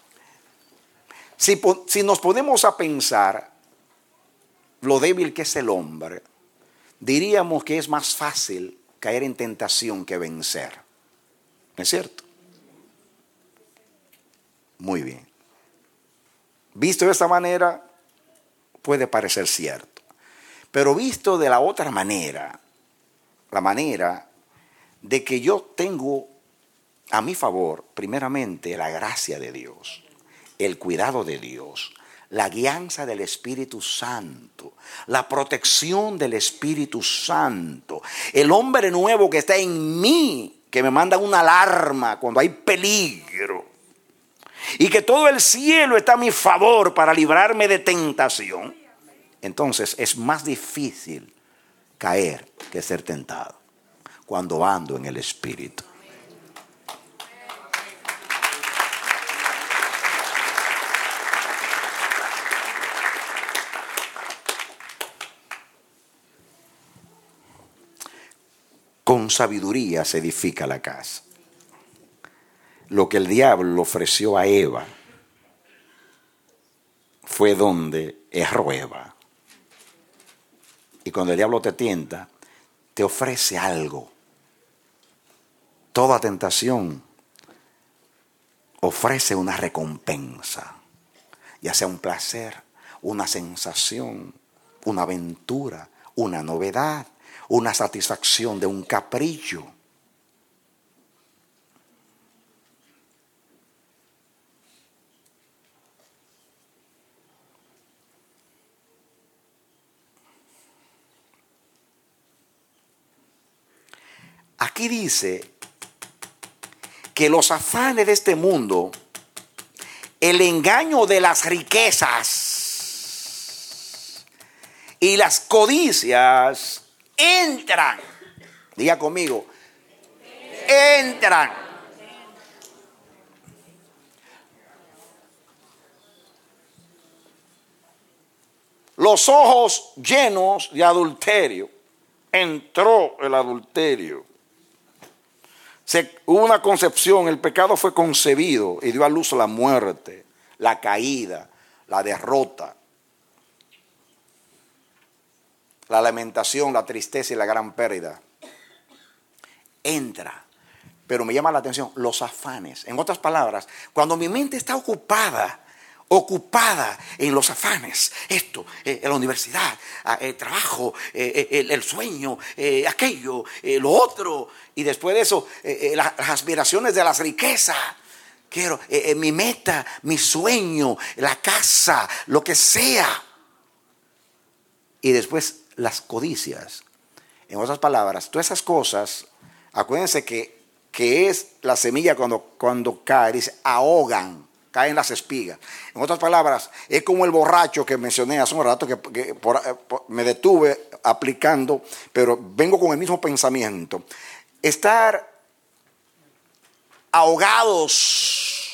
si, si nos ponemos a pensar lo débil que es el hombre, diríamos que es más fácil caer en tentación que vencer. ¿No es cierto? Muy bien. Visto de esta manera, puede parecer cierto. Pero visto de la otra manera, la manera de que yo tengo a mi favor, primeramente, la gracia de Dios, el cuidado de Dios, la guianza del Espíritu Santo, la protección del Espíritu Santo, el hombre nuevo que está en mí, que me manda una alarma cuando hay peligro, y que todo el cielo está a mi favor para librarme de tentación, entonces es más difícil caer que ser tentado cuando ando en el Espíritu. Con sabiduría se edifica la casa. Lo que el diablo ofreció a Eva fue donde erró Eva. Y cuando el diablo te tienta, te ofrece algo. Toda tentación ofrece una recompensa, ya sea un placer, una sensación, una aventura, una novedad, una satisfacción de un capricho. Aquí dice que los afanes de este mundo, el engaño de las riquezas y las codicias entran. Diga conmigo, entran. Los ojos llenos de adulterio. Entró el adulterio. Se, hubo una concepción, el pecado fue concebido y dio a luz la muerte, la caída, la derrota, la lamentación, la tristeza y la gran pérdida. Entra, pero me llama la atención los afanes. En otras palabras, cuando mi mente está ocupada, ocupada en los afanes, esto, eh, la universidad, el trabajo, eh, el, el sueño, eh, aquello, eh, lo otro, y después de eso, eh, las, las aspiraciones de las riquezas. Quiero eh, eh, mi meta, mi sueño, la casa, lo que sea. Y después las codicias. En otras palabras, todas esas cosas, acuérdense que, que es la semilla cuando, cuando cae, dice, ahogan, caen las espigas. En otras palabras, es como el borracho que mencioné hace un rato, que, que por, por, me detuve aplicando, pero vengo con el mismo pensamiento. Estar ahogados,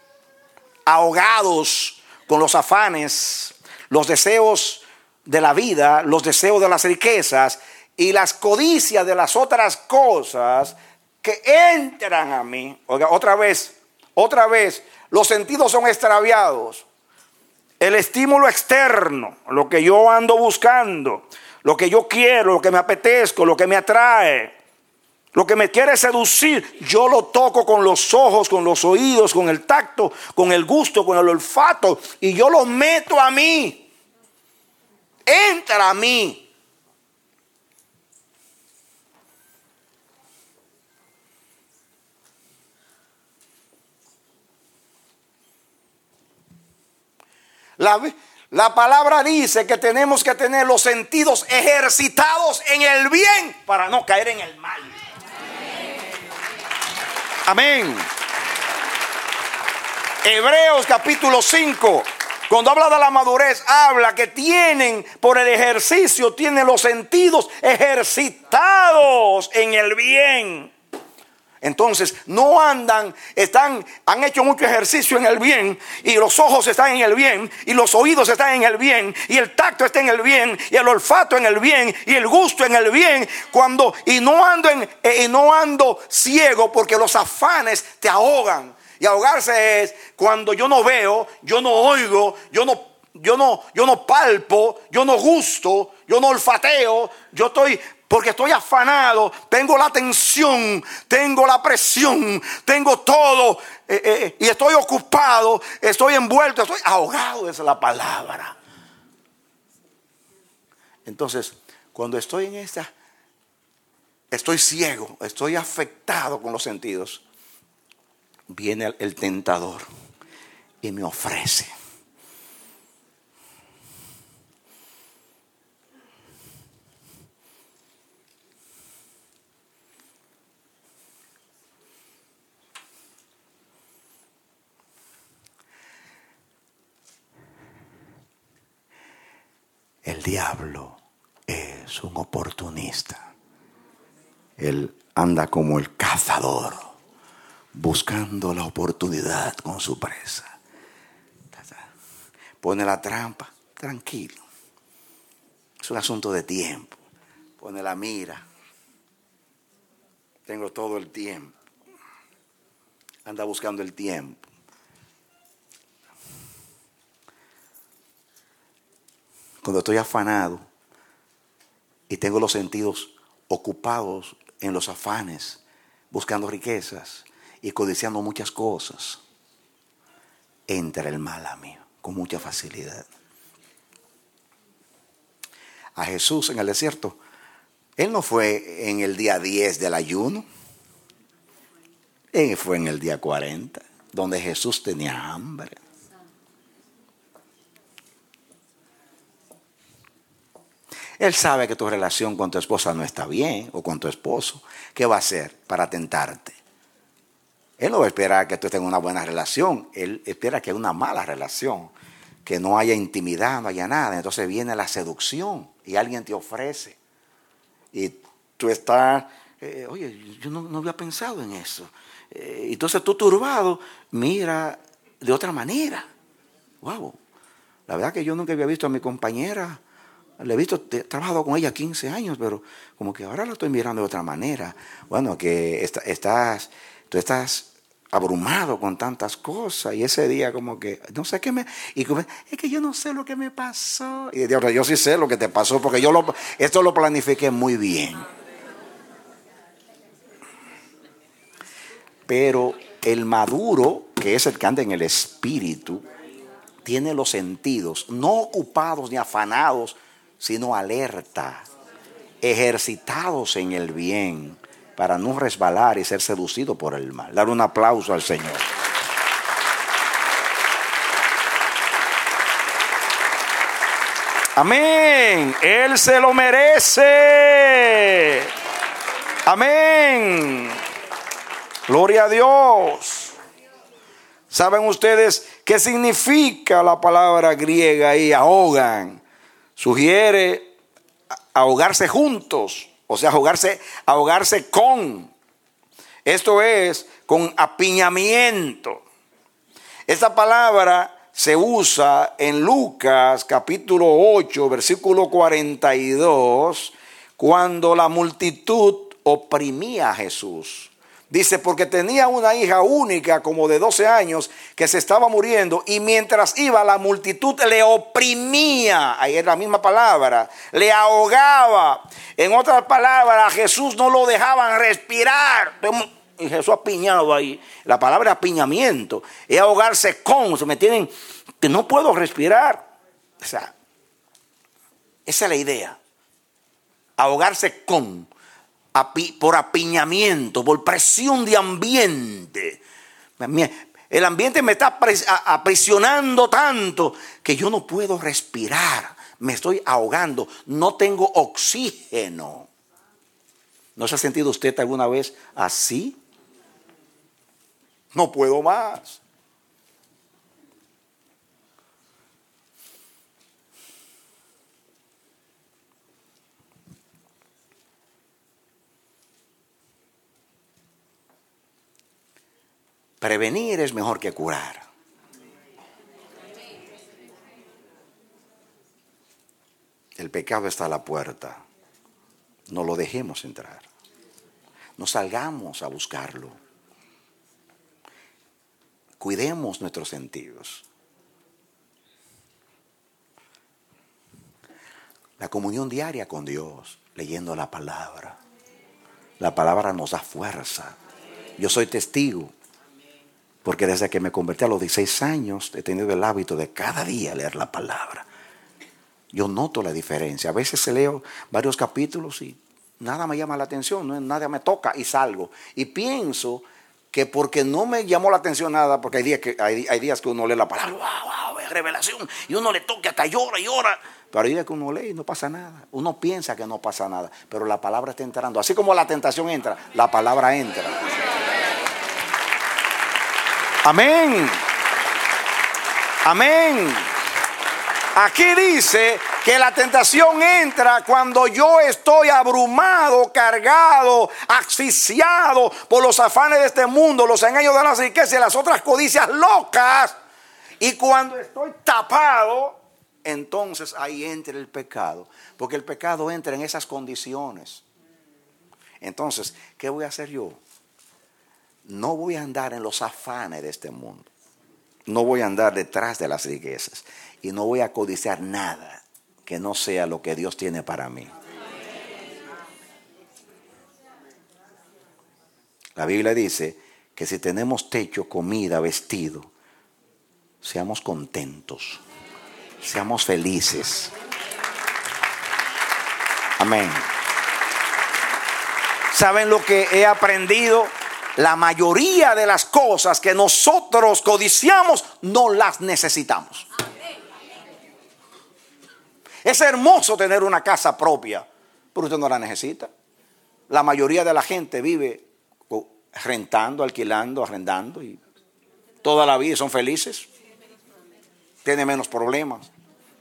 ahogados con los afanes, los deseos de la vida, los deseos de las riquezas y las codicias de las otras cosas que entran a mí. Oiga, otra vez, otra vez, los sentidos son extraviados. El estímulo externo, lo que yo ando buscando, lo que yo quiero, lo que me apetezco, lo que me atrae, lo que me quiere seducir, yo lo toco con los ojos, con los oídos, con el tacto, con el gusto, con el olfato, y yo lo meto a mí. Entra a mí. La, la palabra dice que tenemos que tener los sentidos ejercitados en el bien para no caer en el mal. Amén. Hebreos capítulo cinco, cuando habla de la madurez, habla que tienen, por el ejercicio, tienen los sentidos ejercitados en el bien. Entonces no andan, están, han hecho mucho ejercicio en el bien, y los ojos están en el bien, y los oídos están en el bien, y el tacto está en el bien, y el olfato en el bien, y el gusto en el bien, cuando, y no ando en, eh, no ando ciego, porque los afanes te ahogan. Y ahogarse es cuando yo no veo, yo no oigo, yo no, yo no, yo no palpo, yo no gusto, yo no olfateo, yo estoy, porque estoy afanado, tengo la tensión, tengo la presión, tengo todo, eh, eh, y estoy ocupado, estoy envuelto, estoy ahogado, esa es la palabra. Entonces, cuando estoy en esta, estoy ciego, estoy afectado con los sentidos, viene el, el tentador y me ofrece. El diablo es un oportunista. Él anda como el cazador, buscando la oportunidad con su presa. Pone la trampa, tranquilo. Es un asunto de tiempo. Pone la mira. Tengo todo el tiempo. Anda buscando el tiempo. Cuando estoy afanado y tengo los sentidos ocupados en los afanes, buscando riquezas y codiciando muchas cosas, entra el mal a mí con mucha facilidad. A Jesús en el desierto, Él no fue en el día diez del ayuno, Él fue en el día cuarenta, donde Jesús tenía hambre. Él sabe que tu relación con tu esposa no está bien, o con tu esposo. ¿Qué va a hacer para tentarte? Él no va a esperar que tú tengas una buena relación. Él espera que haya una mala relación, que no haya intimidad, no haya nada. Entonces viene la seducción y alguien te ofrece. Y tú estás, eh, oye, yo no, no había pensado en eso. Eh, entonces tú turbado, mira de otra manera. Wow, la verdad que yo nunca había visto a mi compañera. Le he visto, he trabajado con ella quince años, pero como que ahora la estoy mirando de otra manera. Bueno, que está, estás, tú estás abrumado con tantas cosas. Y ese día como que, no sé qué me... Y como, es que yo no sé lo que me pasó. Y Dios, yo sí sé lo que te pasó, porque yo lo, esto lo planifiqué muy bien. Pero el maduro, que es el que anda en el espíritu, tiene los sentidos no ocupados ni afanados, sino alerta, ejercitados en el bien, para no resbalar y ser seducido por el mal. Dar un aplauso al Señor. Amén. Él se lo merece. Amén. Gloria a Dios. ¿Saben ustedes qué significa la palabra griega ahí, ahogan? Sugiere ahogarse juntos, o sea, ahogarse, ahogarse con. Esto es, con apiñamiento. Esta palabra se usa en Lucas capítulo ocho, versículo cuarenta y dos, cuando la multitud oprimía a Jesús. Dice, porque tenía una hija única como de doce años que se estaba muriendo, y mientras iba la multitud le oprimía, ahí es la misma palabra, le ahogaba. En otras palabras, a Jesús no lo dejaban respirar. Y Jesús apiñado ahí. La palabra apiñamiento es ahogarse con, se me tienen, que no puedo respirar. O sea, esa es la idea. Ahogarse con. Por apiñamiento, por presión de ambiente. El ambiente me está aprisionando tanto que yo no puedo respirar. Me estoy ahogando. No tengo oxígeno. ¿No se ha sentido usted alguna vez así? No puedo más. Prevenir es mejor que curar. El pecado está a la puerta. No lo dejemos entrar. No salgamos a buscarlo. Cuidemos nuestros sentidos. La comunión diaria con Dios, leyendo la palabra. La palabra nos da fuerza. Yo soy testigo, porque desde que me convertí a los dieciséis años he tenido el hábito de cada día leer la palabra. Yo noto la diferencia. A veces leo varios capítulos y nada me llama la atención, ¿no? Nada me toca y salgo. Y pienso que porque no me llamó la atención nada, porque hay días que, hay, hay días que uno lee la palabra, wow, wow, revelación, y uno le toca hasta llora y llora. Pero hay días que uno lee y no pasa nada. Uno piensa que no pasa nada, pero la palabra está entrando. Así como la tentación entra, la palabra entra. Amén. Amén. Aquí dice que la tentación entra cuando yo estoy abrumado, cargado, asfixiado por los afanes de este mundo, los engaños de las riquezas y las otras codicias locas. Y cuando estoy tapado, entonces ahí entra el pecado. Porque el pecado entra en esas condiciones. Entonces, ¿qué voy a hacer yo? No voy a andar en los afanes de este mundo. No voy a andar detrás de las riquezas. Y no voy a codiciar nada que no sea lo que Dios tiene para mí. La Biblia dice que si tenemos techo, comida, vestido, seamos contentos, seamos felices. Amén. ¿Saben lo que he aprendido? La mayoría de las cosas que nosotros codiciamos no las necesitamos. Es hermoso tener una casa propia, pero usted no la necesita. La mayoría de la gente vive rentando, alquilando, arrendando y toda la vida son felices. Tienen menos problemas.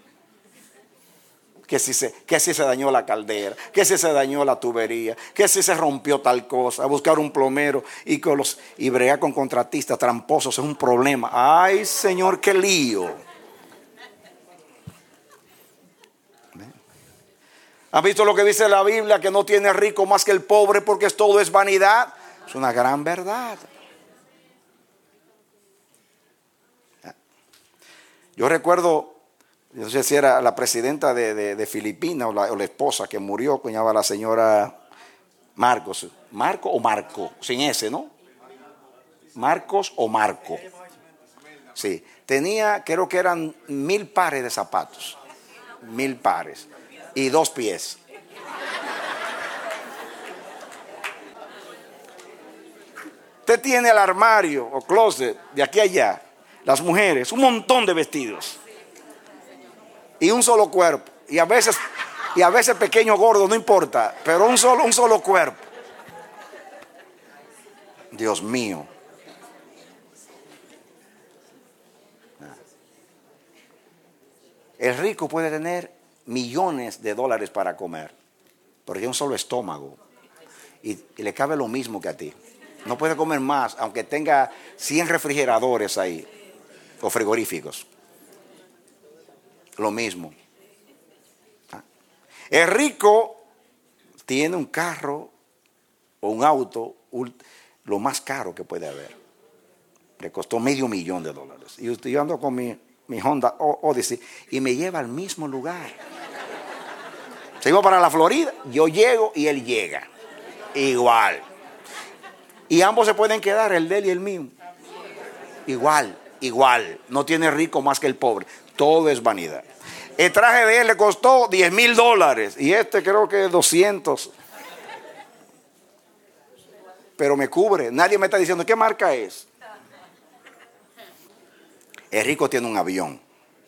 Que si, se, que si se dañó la caldera, que si se dañó la tubería, que si se rompió tal cosa, buscar un plomero y, con los, y bregar con contratistas tramposos es un problema. Ay, Señor, qué lío. ¿Han visto lo que dice la Biblia? Que no tiene rico más que el pobre porque todo es vanidad. Es una gran verdad. Yo recuerdo, no sé si era la presidenta de, de, de Filipinas o la, o la esposa que murió, que llamaba la señora Marcos. ¿Marco o Marco? Sin ese, ¿no? Marcos o Marco. Sí, tenía, creo que eran mil pares de zapatos. Mil pares. Y dos pies. Usted tiene el armario o closet de aquí a allá, las mujeres, un montón de vestidos y un solo cuerpo, y a veces y a veces pequeño, gordo, no importa, pero un solo un solo cuerpo. Dios mío. El rico puede tener millones de dólares para comer, porque tiene un solo estómago y, y le cabe lo mismo que a ti. No puede comer más, aunque tenga cien refrigeradores ahí o frigoríficos. Lo mismo. El rico tiene un carro o un auto, lo más caro que puede haber. Le costó medio millón de dólares. Y yo ando con mi, mi Honda Odyssey y me lleva al mismo lugar. Se iba para la Florida, yo llego y él llega. Igual. Y ambos se pueden quedar, el de él y el mío. Igual, igual. No tiene rico más que el pobre. Todo es vanidad. El traje de él le costó diez mil dólares. Y este creo que doscientos. Pero me cubre. Nadie me está diciendo qué marca es. El rico tiene un avión.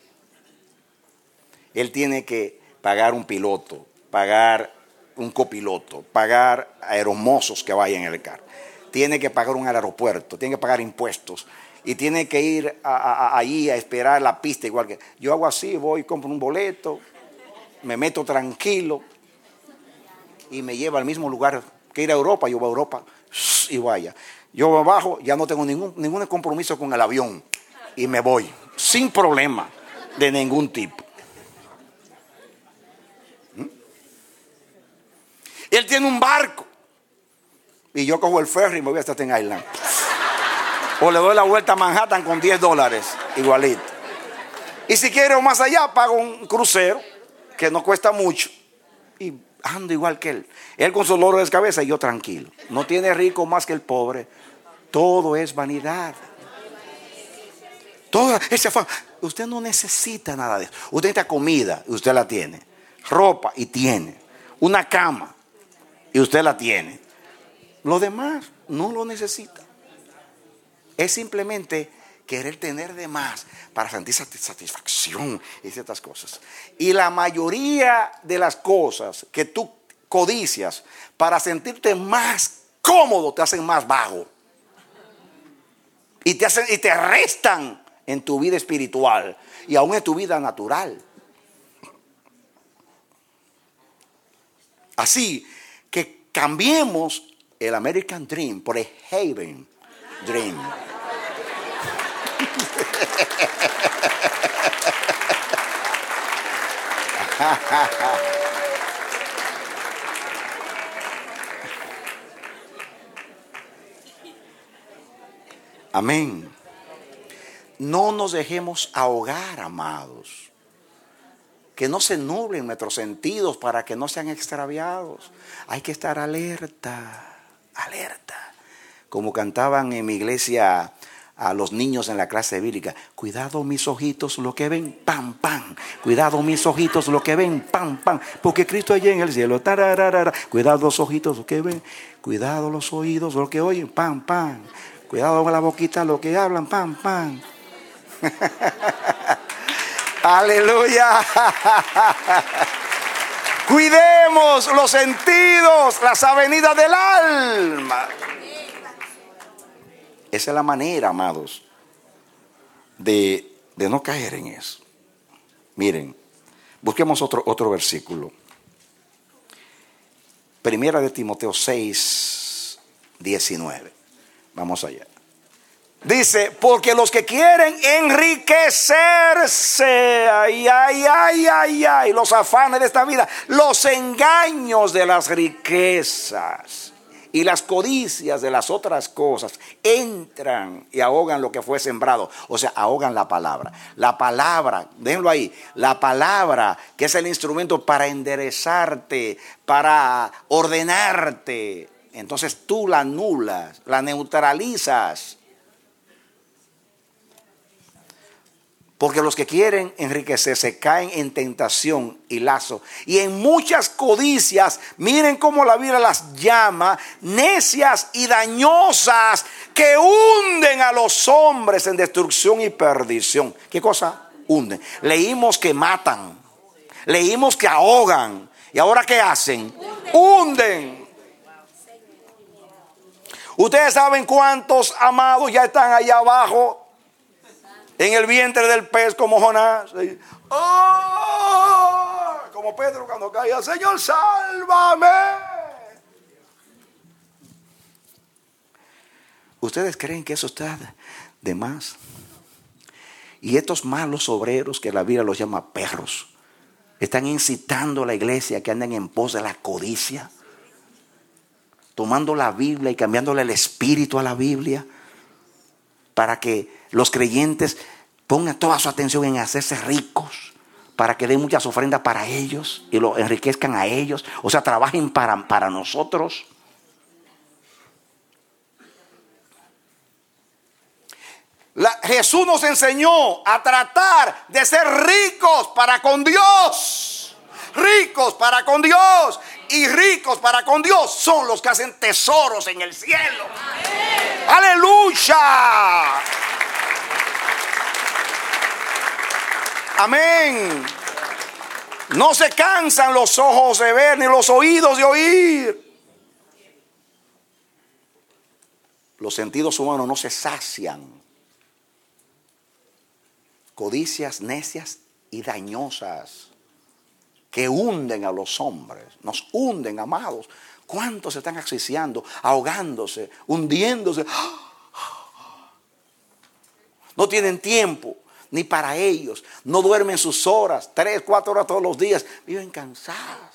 Él tiene que pagar un piloto, pagar un copiloto, pagar aeromozos que vayan en el carro. Tiene que pagar un aeropuerto, tiene que pagar impuestos y tiene que ir a, a, a, allí a esperar la pista igual que yo hago así, voy, compro un boleto, me meto tranquilo y me lleva al mismo lugar que ir a Europa. Yo voy a Europa y vaya. Yo abajo ya no tengo ningún, ningún compromiso con el avión y me voy sin problema de ningún tipo. ¿Mm? Él tiene un barco. Y yo cojo el ferry y me voy hasta Staten Island. O le doy la vuelta a Manhattan con diez dólares, igualito. Y si quiero más allá, pago un crucero que no cuesta mucho y ando igual que él. Él con su dolor de cabeza y yo tranquilo. No tiene rico más que el pobre. Todo es vanidad. Todo ese afán. Usted no necesita nada de eso. Usted necesita comida y usted la tiene. Ropa y tiene. Una cama y usted la tiene. Lo demás no lo necesita. Es simplemente querer tener de más para sentir satisfacción y ciertas cosas. Y la mayoría de las cosas que tú codicias para sentirte más cómodo te hacen más vago. Y te hacen, y te restan en tu vida espiritual y aún en tu vida natural. Así que cambiemos el American Dream por el Haven Dream. Amén. No nos dejemos ahogar, amados. Que no se nublen nuestros sentidos para que no sean extraviados. Hay que estar alerta, alerta. Como cantaban en mi iglesia a los niños en la clase bíblica. Cuidado mis ojitos, lo que ven, pam, pam. Cuidado mis ojitos, lo que ven, pam, pam. Porque Cristo allá en el cielo. Tararara. Cuidado los ojitos, lo que ven. Cuidado los oídos, lo que oyen, pam, pam. Cuidado con la boquita, lo que hablan, pam, pam. Aleluya. Cuidemos los sentidos, las avenidas del alma. Esa es la manera, amados, de, de no caer en eso. Miren, busquemos otro, otro versículo. Primera de Timoteo seis, diecinueve. Vamos allá. Dice, porque los que quieren enriquecerse, ay, ay, ay, ay, ay, los afanes de esta vida, los engaños de las riquezas y las codicias de las otras cosas, entran y ahogan lo que fue sembrado. O sea, ahogan la palabra. La palabra, déjenlo ahí, la palabra que es el instrumento para enderezarte, para ordenarte. Entonces tú la anulas, la neutralizas. Porque los que quieren enriquecerse caen en tentación y lazo. Y en muchas codicias, miren cómo la Biblia las llama, necias y dañosas, que hunden a los hombres en destrucción y perdición. ¿Qué cosa? Hunden. Leímos que matan. Leímos que ahogan. ¿Y ahora qué hacen? Hunden. Ustedes saben cuántos amados ya están allá abajo en el vientre del pez como Jonás. ¡Oh! Como Pedro cuando caía, Señor, sálvame. ¿Ustedes creen que eso está de más? Y estos malos obreros, que la Biblia los llama perros, están incitando a la iglesia que anden en pos de la codicia, tomando la Biblia y cambiándole el espíritu a la Biblia, para que los creyentes pongan toda su atención en hacerse ricos, para que den muchas ofrendas para ellos y lo enriquezcan a ellos. O sea, trabajen para, para nosotros. La, Jesús nos enseñó a tratar de ser ricos para con Dios. Ricos para con Dios. Y ricos para con Dios son los que hacen tesoros en el cielo. ¡Amén! ¡Aleluya! Amén. No se cansan los ojos de ver ni los oídos de oír. Los sentidos humanos no se sacian. Codicias necias y dañosas que hunden a los hombres. Nos hunden, amados. ¿Cuántos se están asfixiando, ahogándose, hundiéndose? No tienen tiempo ni para ellos. No duermen sus horas, tres, cuatro horas todos los días. Viven cansados.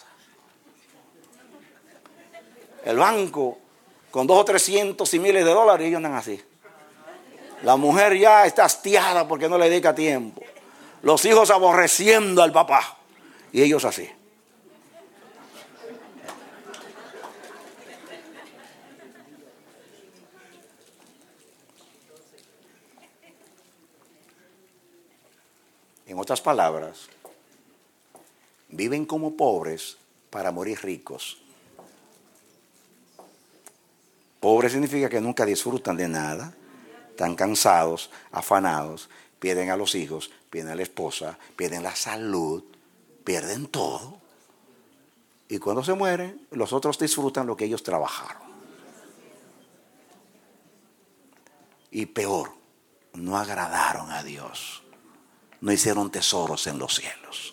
El banco con dos o trescientos y miles de dólares, ellos andan así. La mujer ya está hastiada porque no le dedica tiempo. Los hijos aborreciendo al papá. Y ellos así. En otras palabras, viven como pobres para morir ricos. Pobre significa que nunca disfrutan de nada, están cansados, afanados, pierden a los hijos, pierden a la esposa, pierden la salud, pierden todo. Y cuando se mueren, los otros disfrutan lo que ellos trabajaron. Y peor, no agradaron a Dios, no hicieron tesoros en los cielos.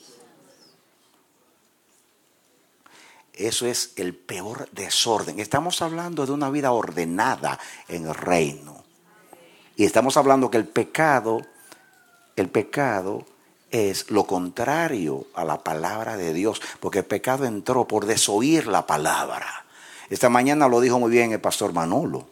Eso es el peor desorden. Estamos hablando de una vida ordenada en el reino. Y estamos hablando que el pecado, el pecado es lo contrario a la palabra de Dios. Porque el pecado entró por desoír la palabra. Esta mañana lo dijo muy bien el pastor Manolo.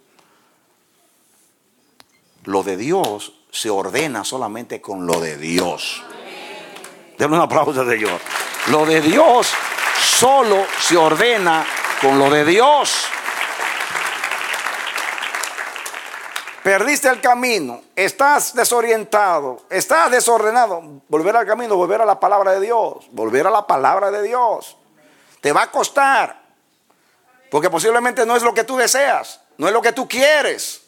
Lo de Dios se ordena solamente con lo de Dios. Denle un aplauso al Señor. Lo de Dios solo se ordena con lo de Dios. Perdiste el camino, estás desorientado, estás desordenado. Volver al camino, volver a la palabra de Dios, volver a la palabra de Dios. Te va a costar, porque posiblemente no es lo que tú deseas, no es lo que tú quieres.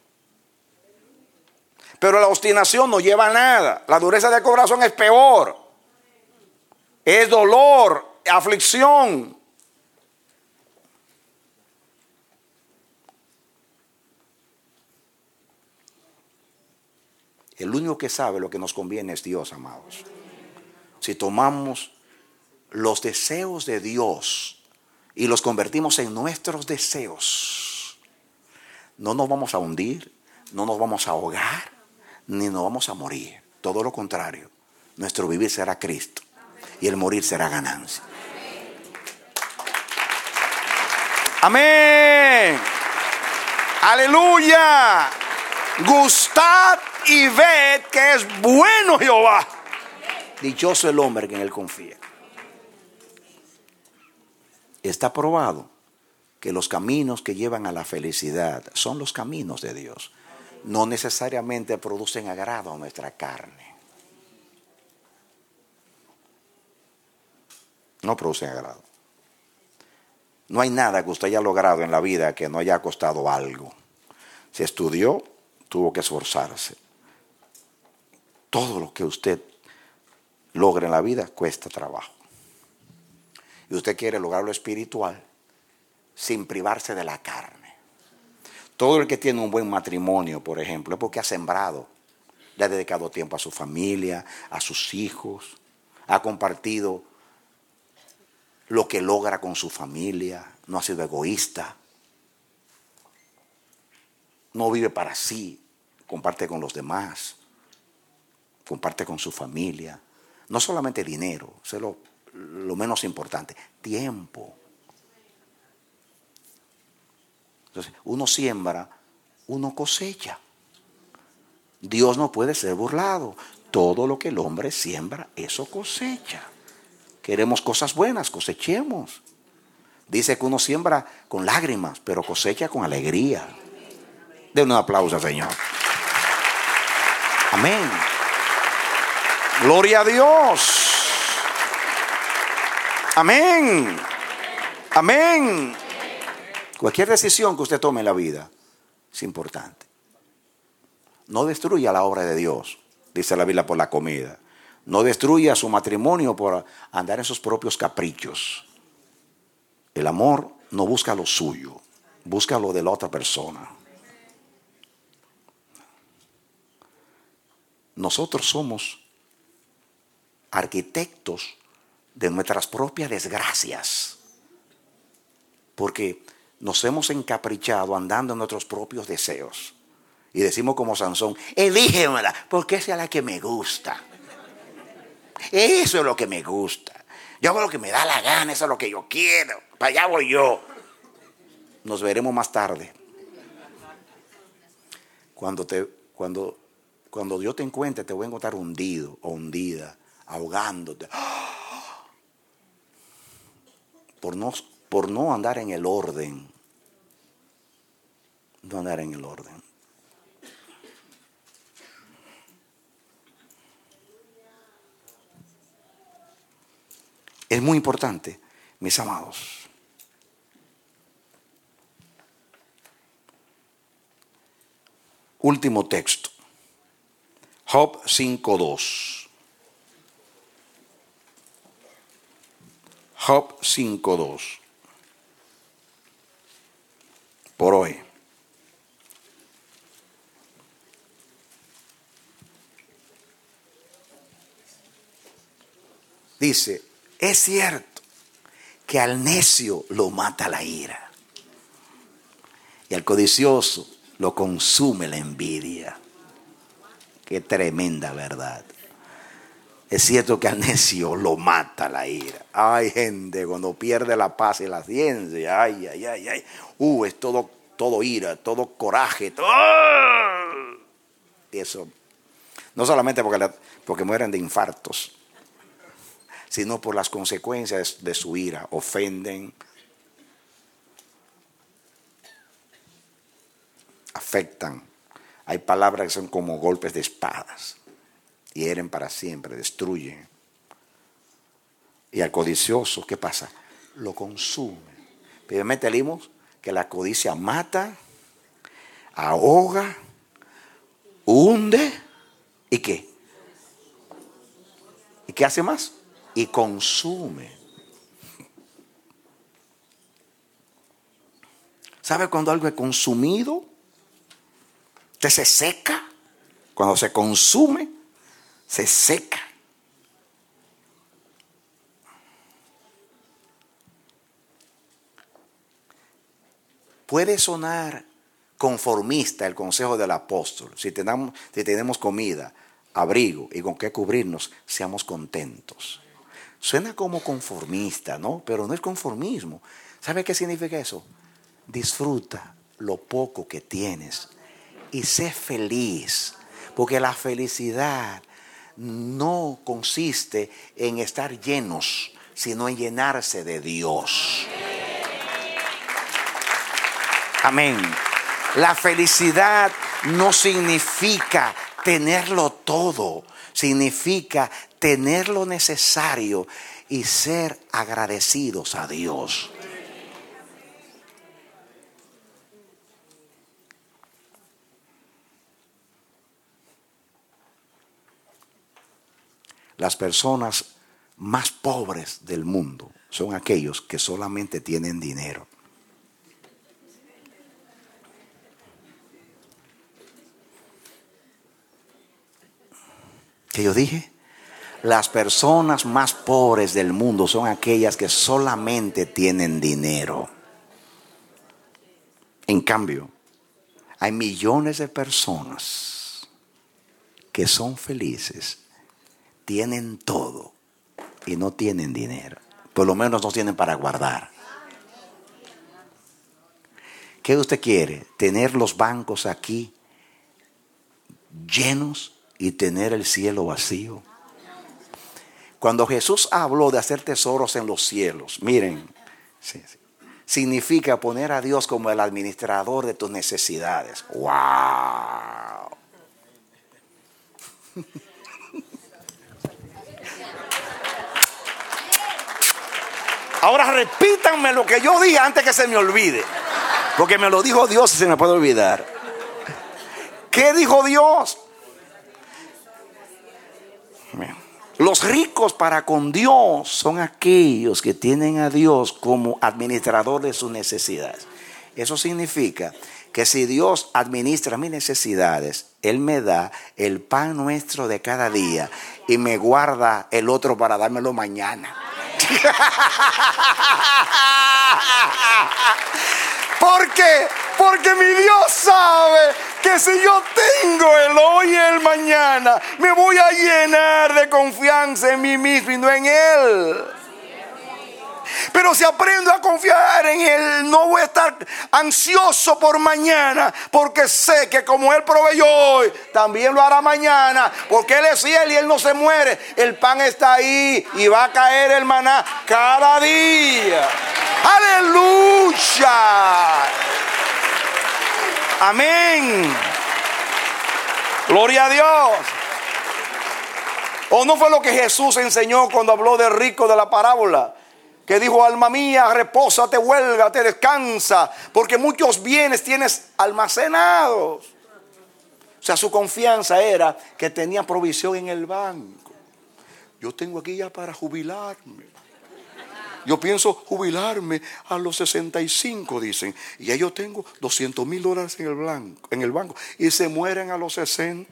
Pero la obstinación no lleva a nada. La dureza de corazón es peor. Es dolor, aflicción. El único que sabe lo que nos conviene es Dios, amados. Si tomamos los deseos de Dios y los convertimos en nuestros deseos, no nos vamos a hundir, no nos vamos a ahogar, ni nos vamos a morir. Todo lo contrario, nuestro vivir será Cristo y el morir será ganancia. Amén. Aleluya. Gustad y ved que es bueno Jehová. Dichoso el hombre que en él confía. Está probado que los caminos que llevan a la felicidad son los caminos de Dios. No necesariamente producen agrado a nuestra carne. No producen agrado. No hay nada que usted haya logrado en la vida que no haya costado algo. Si estudió, tuvo que esforzarse. Todo lo que usted logra en la vida cuesta trabajo. Y usted quiere lograr lo espiritual sin privarse de la carne. Todo el que tiene un buen matrimonio, por ejemplo, es porque ha sembrado. Le ha dedicado tiempo a su familia, a sus hijos. Ha compartido lo que logra con su familia. No ha sido egoísta. No vive para sí. Comparte con los demás. Comparte con su familia. No solamente dinero, eso es lo, lo menos importante. Tiempo. Entonces, uno siembra, uno cosecha. Dios no puede ser burlado. Todo lo que el hombre siembra, eso cosecha. Queremos cosas buenas, cosechemos. Dice que uno siembra con lágrimas, pero cosecha con alegría. Den un aplauso al Señor. Amén. Gloria a Dios. Amén. Amén. Cualquier decisión que usted tome en la vida es importante. No destruya la obra de Dios, dice la Biblia, por la comida. No destruya su matrimonio por andar en sus propios caprichos. El amor no busca lo suyo, busca lo de la otra persona. Nosotros somos arquitectos de nuestras propias desgracias, porque nos hemos encaprichado andando en nuestros propios deseos y decimos como Sansón: elígemela porque esa es la que me gusta, eso es lo que me gusta, yo hago lo que me da la gana, eso es lo que yo quiero, para allá voy yo. Nos veremos más tarde cuando te Cuando, cuando Dios te encuentre, te voy a encontrar hundido o hundida, ahogándote. Por no, por no andar en el orden. No andar en el orden. Es muy importante, mis amados. Último texto. Job cinco dos. Job cinco dos. Por hoy. Dice, es cierto que al necio lo mata la ira y al codicioso lo consume la envidia. Qué tremenda verdad. Es cierto que al necio lo mata la ira. Ay, gente, cuando pierde la paz y la ciencia, ay, ay, ay, ay. Uh, es todo, todo ira, todo coraje. Todo... Y eso, no solamente porque, la, porque mueren de infartos, sino por las consecuencias de su ira. Ofenden, afectan. Hay palabras que son como golpes de espadas. Hieren para siempre, destruyen. Y al codicioso, ¿qué pasa? Lo consume. Primeramente leímos que la codicia mata, ahoga, hunde, ¿y qué? ¿Y qué hace más? Y consume. ¿Sabe cuando algo es consumido? Usted se seca. Cuando se consume, se seca. Puede sonar conformista el consejo del apóstol. Si tenemos, si tenemos comida, abrigo y con qué cubrirnos, seamos contentos. Suena como conformista, ¿no? Pero no es conformismo. ¿Sabe qué significa eso? Disfruta lo poco que tienes y sé feliz, porque la felicidad no consiste en estar llenos, sino en llenarse de Dios. Amén. La felicidad no significa tenerlo todo, significa tener lo necesario y ser agradecidos a Dios. Las personas más pobres del mundo son aquellos que solamente tienen dinero. ¿Qué yo dije? Las personas más pobres del mundo son aquellas que solamente tienen dinero. En cambio, hay millones de personas que son felices, tienen todo y no tienen dinero. Por lo menos no tienen para guardar. ¿Qué usted quiere? ¿Tener los bancos aquí llenos y tener el cielo vacío? Cuando Jesús habló de hacer tesoros en los cielos, miren, sí, sí, significa poner a Dios como el administrador de tus necesidades. ¡Wow! Ahora repítanme lo que yo dije antes que se me olvide, porque me lo dijo Dios y se me puede olvidar. ¿Qué dijo Dios? Los ricos para con Dios son aquellos que tienen a Dios como administrador de sus necesidades. Eso significa que si Dios administra mis necesidades, Él me da el pan nuestro de cada día y me guarda el otro para dármelo mañana. ¿Por qué? Porque mi Dios sabe que si yo tengo el hoy y el mañana, me voy a llenar de confianza en mí mismo y no en Él. Pero si aprendo a confiar en Él, no voy a estar ansioso por mañana, porque sé que como Él proveyó hoy, también lo hará mañana, porque Él es fiel y Él no se muere. El pan está ahí y va a caer el maná cada día. ¡Aleluya! Amén. Gloria a Dios. ¿O no fue lo que Jesús enseñó cuando habló del rico de la parábola? Que dijo: alma mía, repósate, huélgate, descansa, porque muchos bienes tienes almacenados. O sea, su confianza era que tenía provisión en el banco. Yo tengo aquí ya para jubilarme. Yo pienso jubilarme a los sesenta y cinco, dicen. Y ya yo tengo doscientos mil dólares en el, blanco, en el banco. Y se mueren a los sesenta.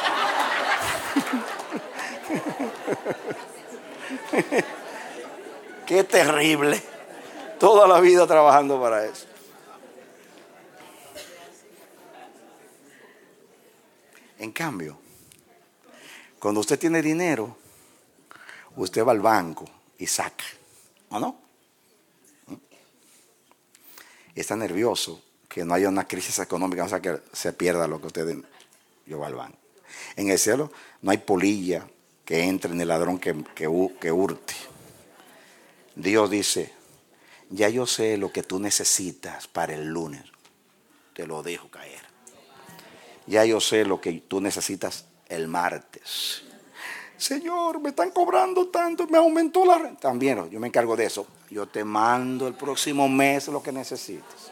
Qué terrible. Toda la vida trabajando para eso. En cambio, cuando usted tiene dinero, usted va al banco y saca, ¿o no? Y está nervioso que no haya una crisis económica, o sea, que se pierda lo que usted lleva al banco. En el cielo no hay polilla que entre ni ladrón que, que, que hurte. Dios dice: ya yo sé lo que tú necesitas para el lunes, te lo dejo caer. Ya yo sé lo que tú necesitas el martes. Señor, me están cobrando tanto, me aumentó la renta. También yo me encargo de eso. Yo te mando el próximo mes lo que necesites.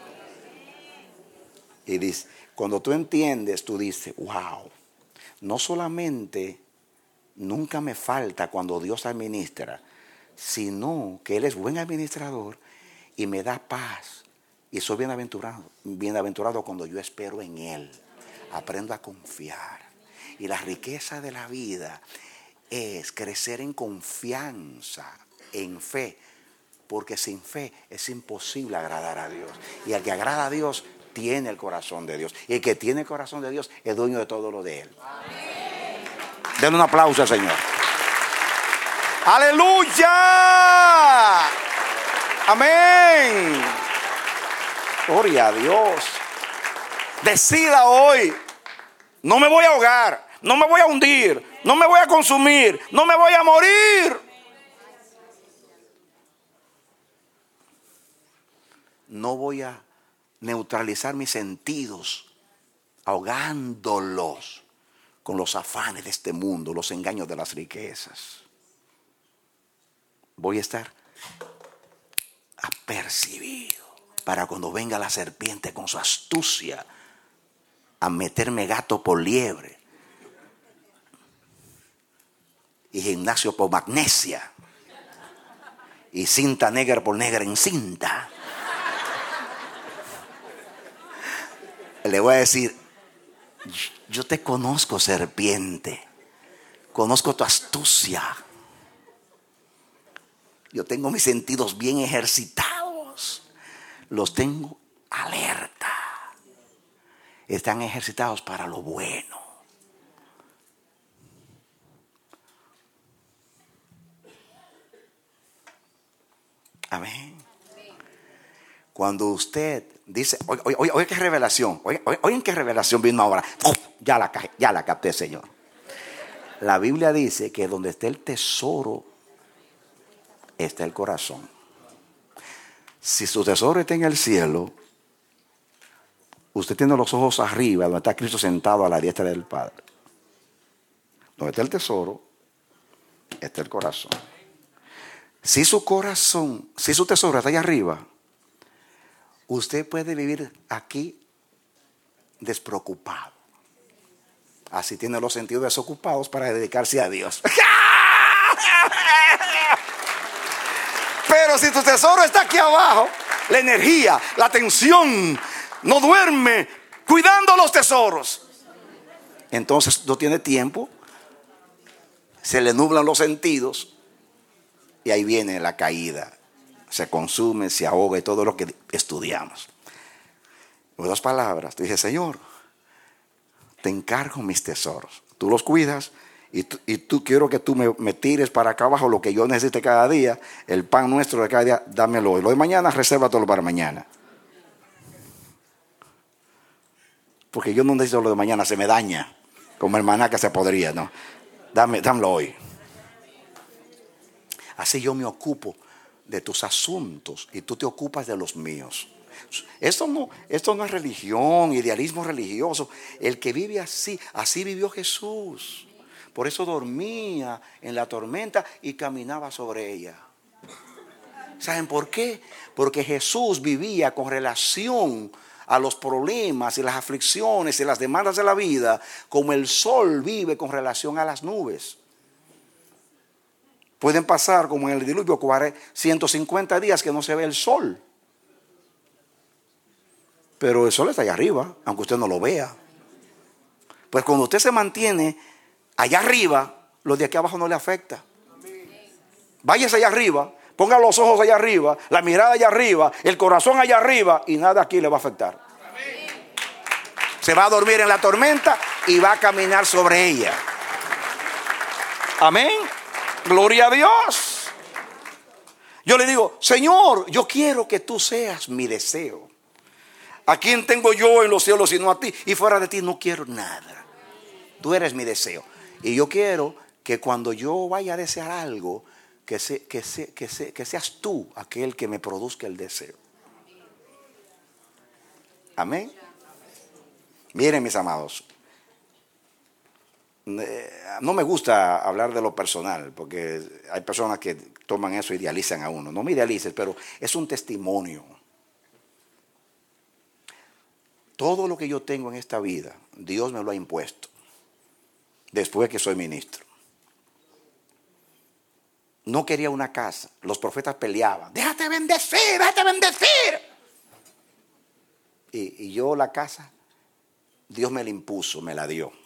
Y dice, cuando tú entiendes, tú dices: wow, no solamente nunca me falta cuando Dios administra, sino que Él es buen administrador y me da paz. Y soy bienaventurado, bienaventurado cuando yo espero en Él. Aprendo a confiar. Y la riqueza de la vida es crecer en confianza, en fe. Porque sin fe es imposible agradar a Dios. Y el que agrada a Dios tiene el corazón de Dios. Y el que tiene el corazón de Dios es dueño de todo lo de Él. Amén. Denle un aplauso al Señor. ¡Aleluya! Amén. Gloria a Dios. Decida hoy: no me voy a ahogar, no me voy a hundir, no me voy a consumir, no me voy a morir. No voy a neutralizar mis sentidos ahogándolos con los afanes de este mundo, los engaños de las riquezas. Voy a estar apercibido para cuando venga la serpiente con su astucia a meterme gato por liebre y gimnasio por magnesia y cinta negra por negra en cinta. Le voy a decir: yo te conozco, serpiente, conozco tu astucia. Yo tengo mis sentidos bien ejercitados, los tengo alerta. Están ejercitados para lo bueno. Amén. Cuando usted dice, oye, oye, oye, oye qué revelación, oye, oye, oye qué revelación vino ahora. ¡Uf! Ya la, ya la capté, Señor. La Biblia dice que donde esté el tesoro, está el corazón. Si su tesoro está en el cielo, usted tiene los ojos arriba, donde está Cristo sentado a la diestra del Padre. Donde está el tesoro, está el corazón. Si su corazón, si su tesoro está allá arriba, usted puede vivir aquí despreocupado. Así tiene los sentidos desocupados para dedicarse a Dios. Pero si tu tesoro está aquí abajo, la energía, la atención, no duerme cuidando los tesoros, entonces no tiene tiempo, se le nublan los sentidos y ahí viene la caída. Se consume, se ahoga y todo lo que estudiamos. En otras palabras, te dije: Señor, te encargo mis tesoros. Tú los cuidas Y tú, y tú quiero que tú me, me tires para acá abajo lo que yo necesite cada día, el pan nuestro de cada día, dámelo hoy. Lo de mañana, resérvatelo para mañana. Porque yo no necesito lo de mañana, se me daña. Como el maná que se podría, ¿no? Dame, dámelo hoy. Así yo me ocupo de tus asuntos y tú te ocupas de los míos. Esto no, esto no es religión, idealismo religioso. El que vive así, así vivió Jesús. Por eso dormía en la tormenta y caminaba sobre ella. ¿Saben por qué? Porque Jesús vivía con relación a los problemas y las aflicciones y las demandas de la vida, como el sol vive con relación a las nubes. Pueden pasar, como en el diluvio, ciento cincuenta días que no se ve el sol. Pero el sol está allá arriba, aunque usted no lo vea. Pues cuando usted se mantiene allá arriba, los de aquí abajo no le afecta. Váyase allá arriba, ponga los ojos allá arriba, la mirada allá arriba, el corazón allá arriba, y nada aquí le va a afectar. Se va a dormir en la tormenta y va a caminar sobre ella. Amén. Gloria a Dios. Yo le digo, Señor, yo quiero que tú seas mi deseo. ¿A quién tengo yo en los cielos sino a ti? Y fuera de ti no quiero nada. Tú eres mi deseo. Y yo quiero que cuando yo vaya a desear algo, que, se, que, se, que, se, que seas tú aquel que me produzca el deseo. Amén. Miren, mis amados, no me gusta hablar de lo personal, porque hay personas que toman eso y idealizan a uno. No me idealices, pero es un testimonio. Todo lo que yo tengo en esta vida, Dios me lo ha impuesto, después que soy ministro. No quería una casa, los profetas peleaban, déjate bendecir, déjate bendecir. Y, y yo la casa, Dios me la impuso, me la dio.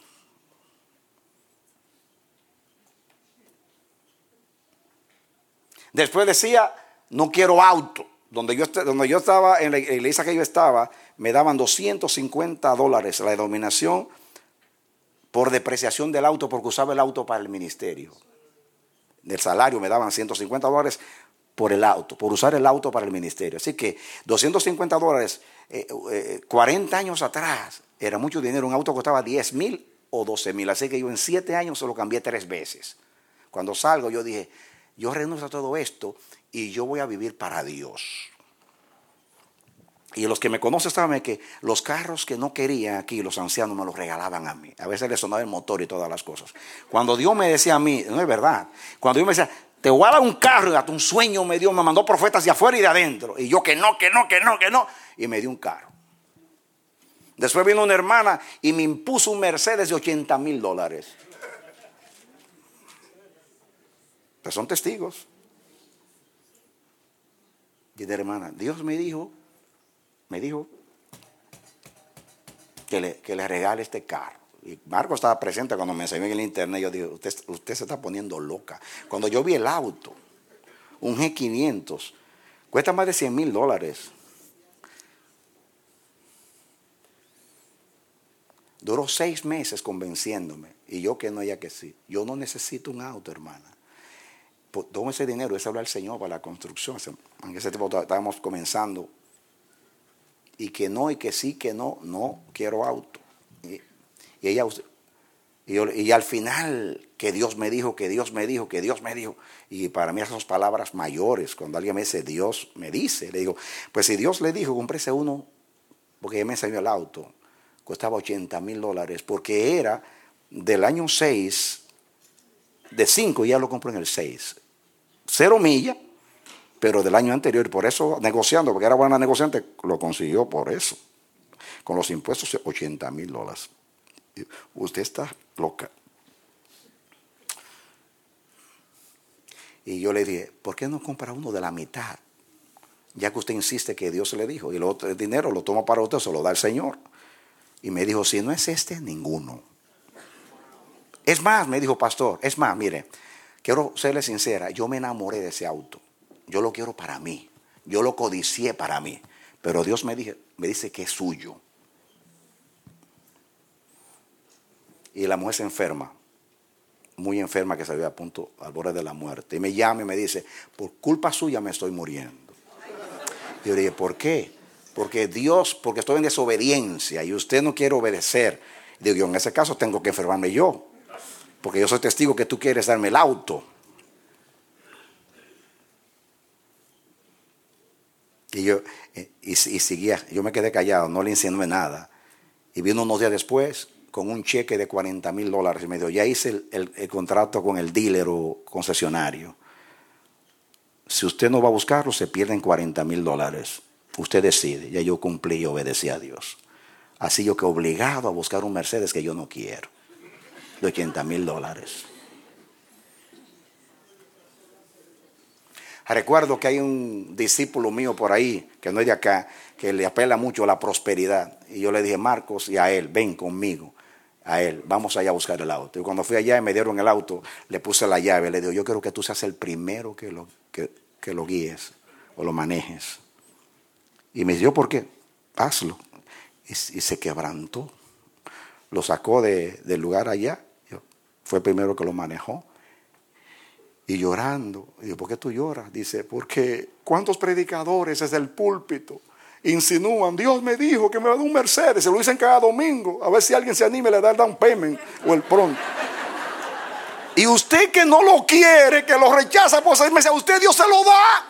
Después decía, no quiero auto. Donde yo, donde yo estaba, en la iglesia que yo estaba, me daban doscientos cincuenta dólares la denominación por depreciación del auto, porque usaba el auto para el ministerio. Del salario me daban ciento cincuenta dólares por el auto, por usar el auto para el ministerio. Así que doscientos cincuenta dólares, eh, eh, cuarenta años atrás, era mucho dinero. Un auto costaba diez mil o doce mil. Así que yo en siete años se lo cambié tres veces. Cuando salgo yo dije, yo renuncio a todo esto y yo voy a vivir para Dios. Y los que me conocen saben que los carros que no querían aquí, los ancianos me los regalaban a mí. A veces les sonaba el motor y todas las cosas. Cuando Dios me decía a mí, no es verdad, cuando Dios me decía, te voy a dar un carro, y hasta un sueño me dio, me mandó profetas de afuera y de adentro. Y yo que no, que no, que no, que no. Y me dio un carro. Después vino una hermana y me impuso un Mercedes de ochenta mil dólares. Pues son testigos. Y de hermana, Dios me dijo, me dijo que le, que le regale este carro. Y Marco estaba presente cuando me enseñó en el internet. Yo dije, usted, usted se está poniendo loca. Cuando yo vi el auto, un G quinientos, cuesta más de cien mil dólares. Duró seis meses convenciéndome. Y yo que no, ella que sí. Yo no necesito un auto, hermana. Toma ese dinero, ese habla al Señor para la construcción. En ese tiempo estábamos comenzando. Y que no, y que sí, que no, no quiero auto. Y, y ella, y, yo, y al final, que Dios me dijo, que Dios me dijo, que Dios me dijo. Y para mí esas son palabras mayores. Cuando alguien me dice, Dios me dice, le digo, pues si Dios le dijo, cómprese uno, porque ella me enseñó el auto, costaba ochenta mil dólares, porque era del año seis, de cinco, ya lo compró en el seis. Cero millas, pero del año anterior. Por eso, negociando, porque era buena negociante, lo consiguió por eso. Con los impuestos, ochenta mil dólares. Usted está loca. Y yo le dije, ¿por qué no compra uno de la mitad? Ya que usted insiste que Dios le dijo. Y el otro el dinero lo toma para usted, se lo da el Señor. Y me dijo, si no es este, ninguno. Es más, me dijo, pastor, es más, mire, quiero serle sincera, yo me enamoré de ese auto. Yo lo quiero para mí. Yo lo codicié para mí. Pero Dios me, dije, me dice que es suyo. Y la mujer se enferma. muy enferma que se había a punto al borde de la muerte. Y me llama y me dice, por culpa suya me estoy muriendo. Y yo le dije, ¿por qué? Porque Dios, porque estoy en desobediencia y usted no quiere obedecer. Digo, yo en ese caso tengo que enfermarme yo, porque yo soy testigo que tú quieres darme el auto. Y yo y, y seguía, yo me quedé callado, no le insinué nada. Y vino unos días después con un cheque de cuarenta mil dólares y me dijo, ya hice el, el, el contrato con el dealer o concesionario. Si usted no va a buscarlo, se pierden cuarenta mil dólares. Usted decide. Ya yo cumplí y obedecí a Dios. Así yo que obligado a buscar un Mercedes que yo no quiero, de ochenta mil dólares. Recuerdo que hay un discípulo mío por ahí, que no es de acá, que le apela mucho a la prosperidad. Y yo le dije, Marcos, y a él, ven conmigo, a él, vamos allá a buscar el auto. Y cuando fui allá y me dieron el auto, le puse la llave, le digo, yo quiero que tú seas el primero que lo, que, que lo guíes o lo manejes. Y me dijo, ¿por qué? Hazlo. Y, y se quebrantó. Lo sacó de, del lugar allá. Fue el primero que lo manejó. Y llorando. Y digo, ¿por qué tú lloras? Dice, porque ¿cuántos predicadores desde el púlpito insinúan? Dios me dijo que me va a dar un Mercedes. Se lo dicen cada domingo. A ver si alguien se anime y le da el down payment o el pronto. Y usted que no lo quiere, que lo rechaza por seis meses, a usted Dios se lo da.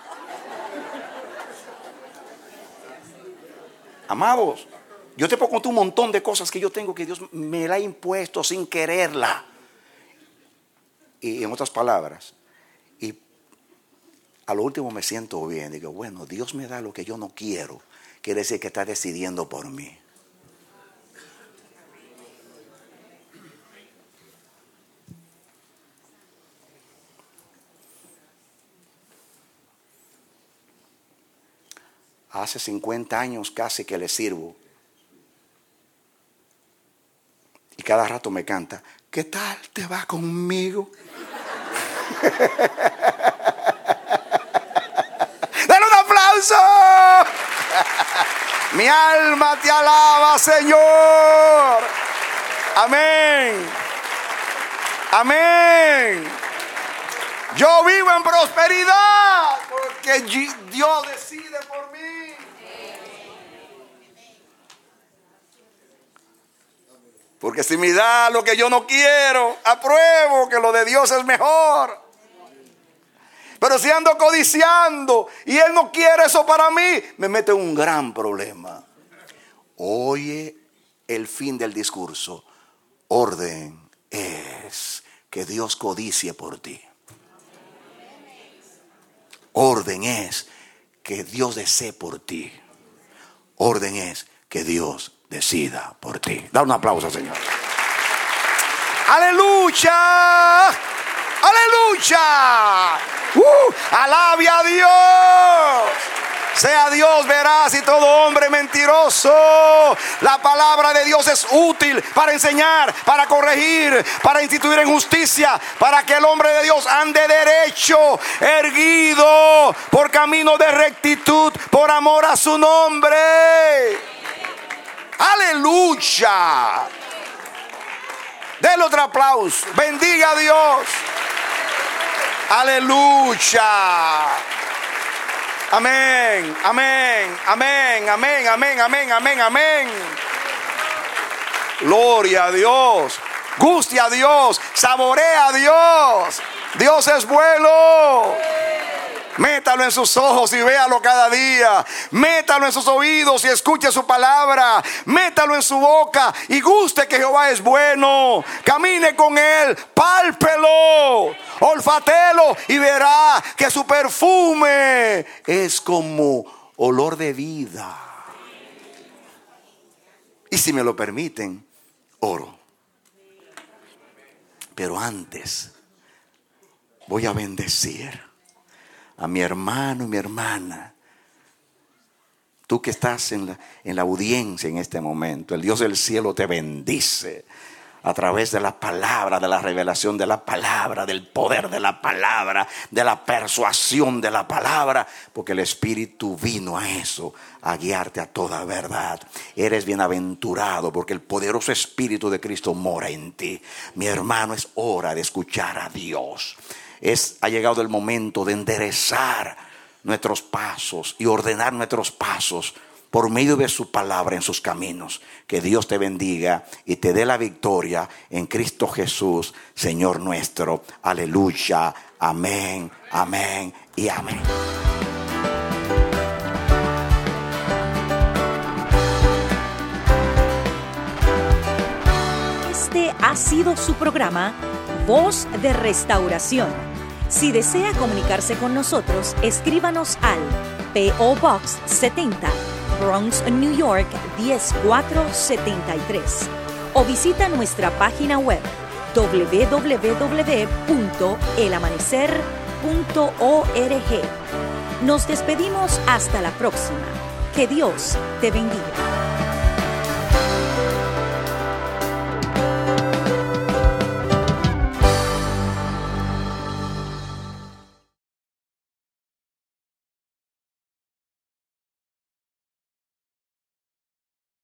Amados, yo te puedo contar un montón de cosas que yo tengo que Dios me la ha impuesto sin quererla. Y en otras palabras, y a lo último me siento bien. Digo, bueno, Dios me da lo que yo no quiero. Quiere decir que está decidiendo por mí. Hace cincuenta años casi que le sirvo. Y cada rato me canta, ¿qué tal te va conmigo? ¡Dale un aplauso! Mi alma te alaba, Señor. Amén. Amén. Yo vivo en prosperidad porque Dios decide por mí. Porque si me da lo que yo no quiero, apruebo que lo de Dios es mejor. Pero si ando codiciando y Él no quiere eso para mí, me mete en un gran problema. Oye el fin del discurso. Orden es que Dios codicie por ti. Orden es que Dios desee por ti. Orden es que Dios decida por ti. Da un aplauso, Señor. ¡Aleluya! ¡Aleluya! ¡Uh! ¡Alabe a Dios! Sea Dios veraz y todo hombre mentiroso. La palabra de Dios es útil para enseñar, para corregir, para instituir en justicia, para que el hombre de Dios ande derecho, erguido por camino de rectitud, por amor a su nombre. ¡Aleluya! Denle otro aplauso. Bendiga a Dios. ¡Aleluya! Amén, amén, amén, amén, amén, amén, amén, amén. Gloria a Dios. Guste a Dios. Saborea a Dios. Dios es bueno. Métalo en sus ojos y véalo cada día. Métalo en sus oídos y escuche su palabra. Métalo en su boca y guste que Jehová es bueno. Camine con Él, pálpelo, olfatelo y verá que su perfume es como olor de vida. Y si me lo permiten, oro. Pero antes voy a bendecir a mi hermano y mi hermana. Tú que estás en la, en la audiencia en este momento, el Dios del cielo te bendice. a través de la palabra, de la revelación de la palabra, del poder de la palabra, de la persuasión de la palabra, porque el Espíritu vino a eso, a guiarte a toda verdad. Eres bienaventurado porque el poderoso Espíritu de Cristo mora en ti. Mi hermano, es hora de escuchar a Dios. Es, ha llegado el momento de enderezar nuestros pasos y ordenar nuestros pasos por medio de su palabra en sus caminos. Que Dios te bendiga y te dé la victoria en Cristo Jesús, Señor nuestro. Aleluya. Amén, amén y amén. Este ha sido su programa Voz de Restauración. Si desea comunicarse con nosotros, escríbanos al P O Box setenta, Bronx, New York diez cuatro setenta y tres, o visita nuestra página web doble u doble u doble u punto el amanecer punto org. Nos despedimos hasta la próxima. Que Dios te bendiga.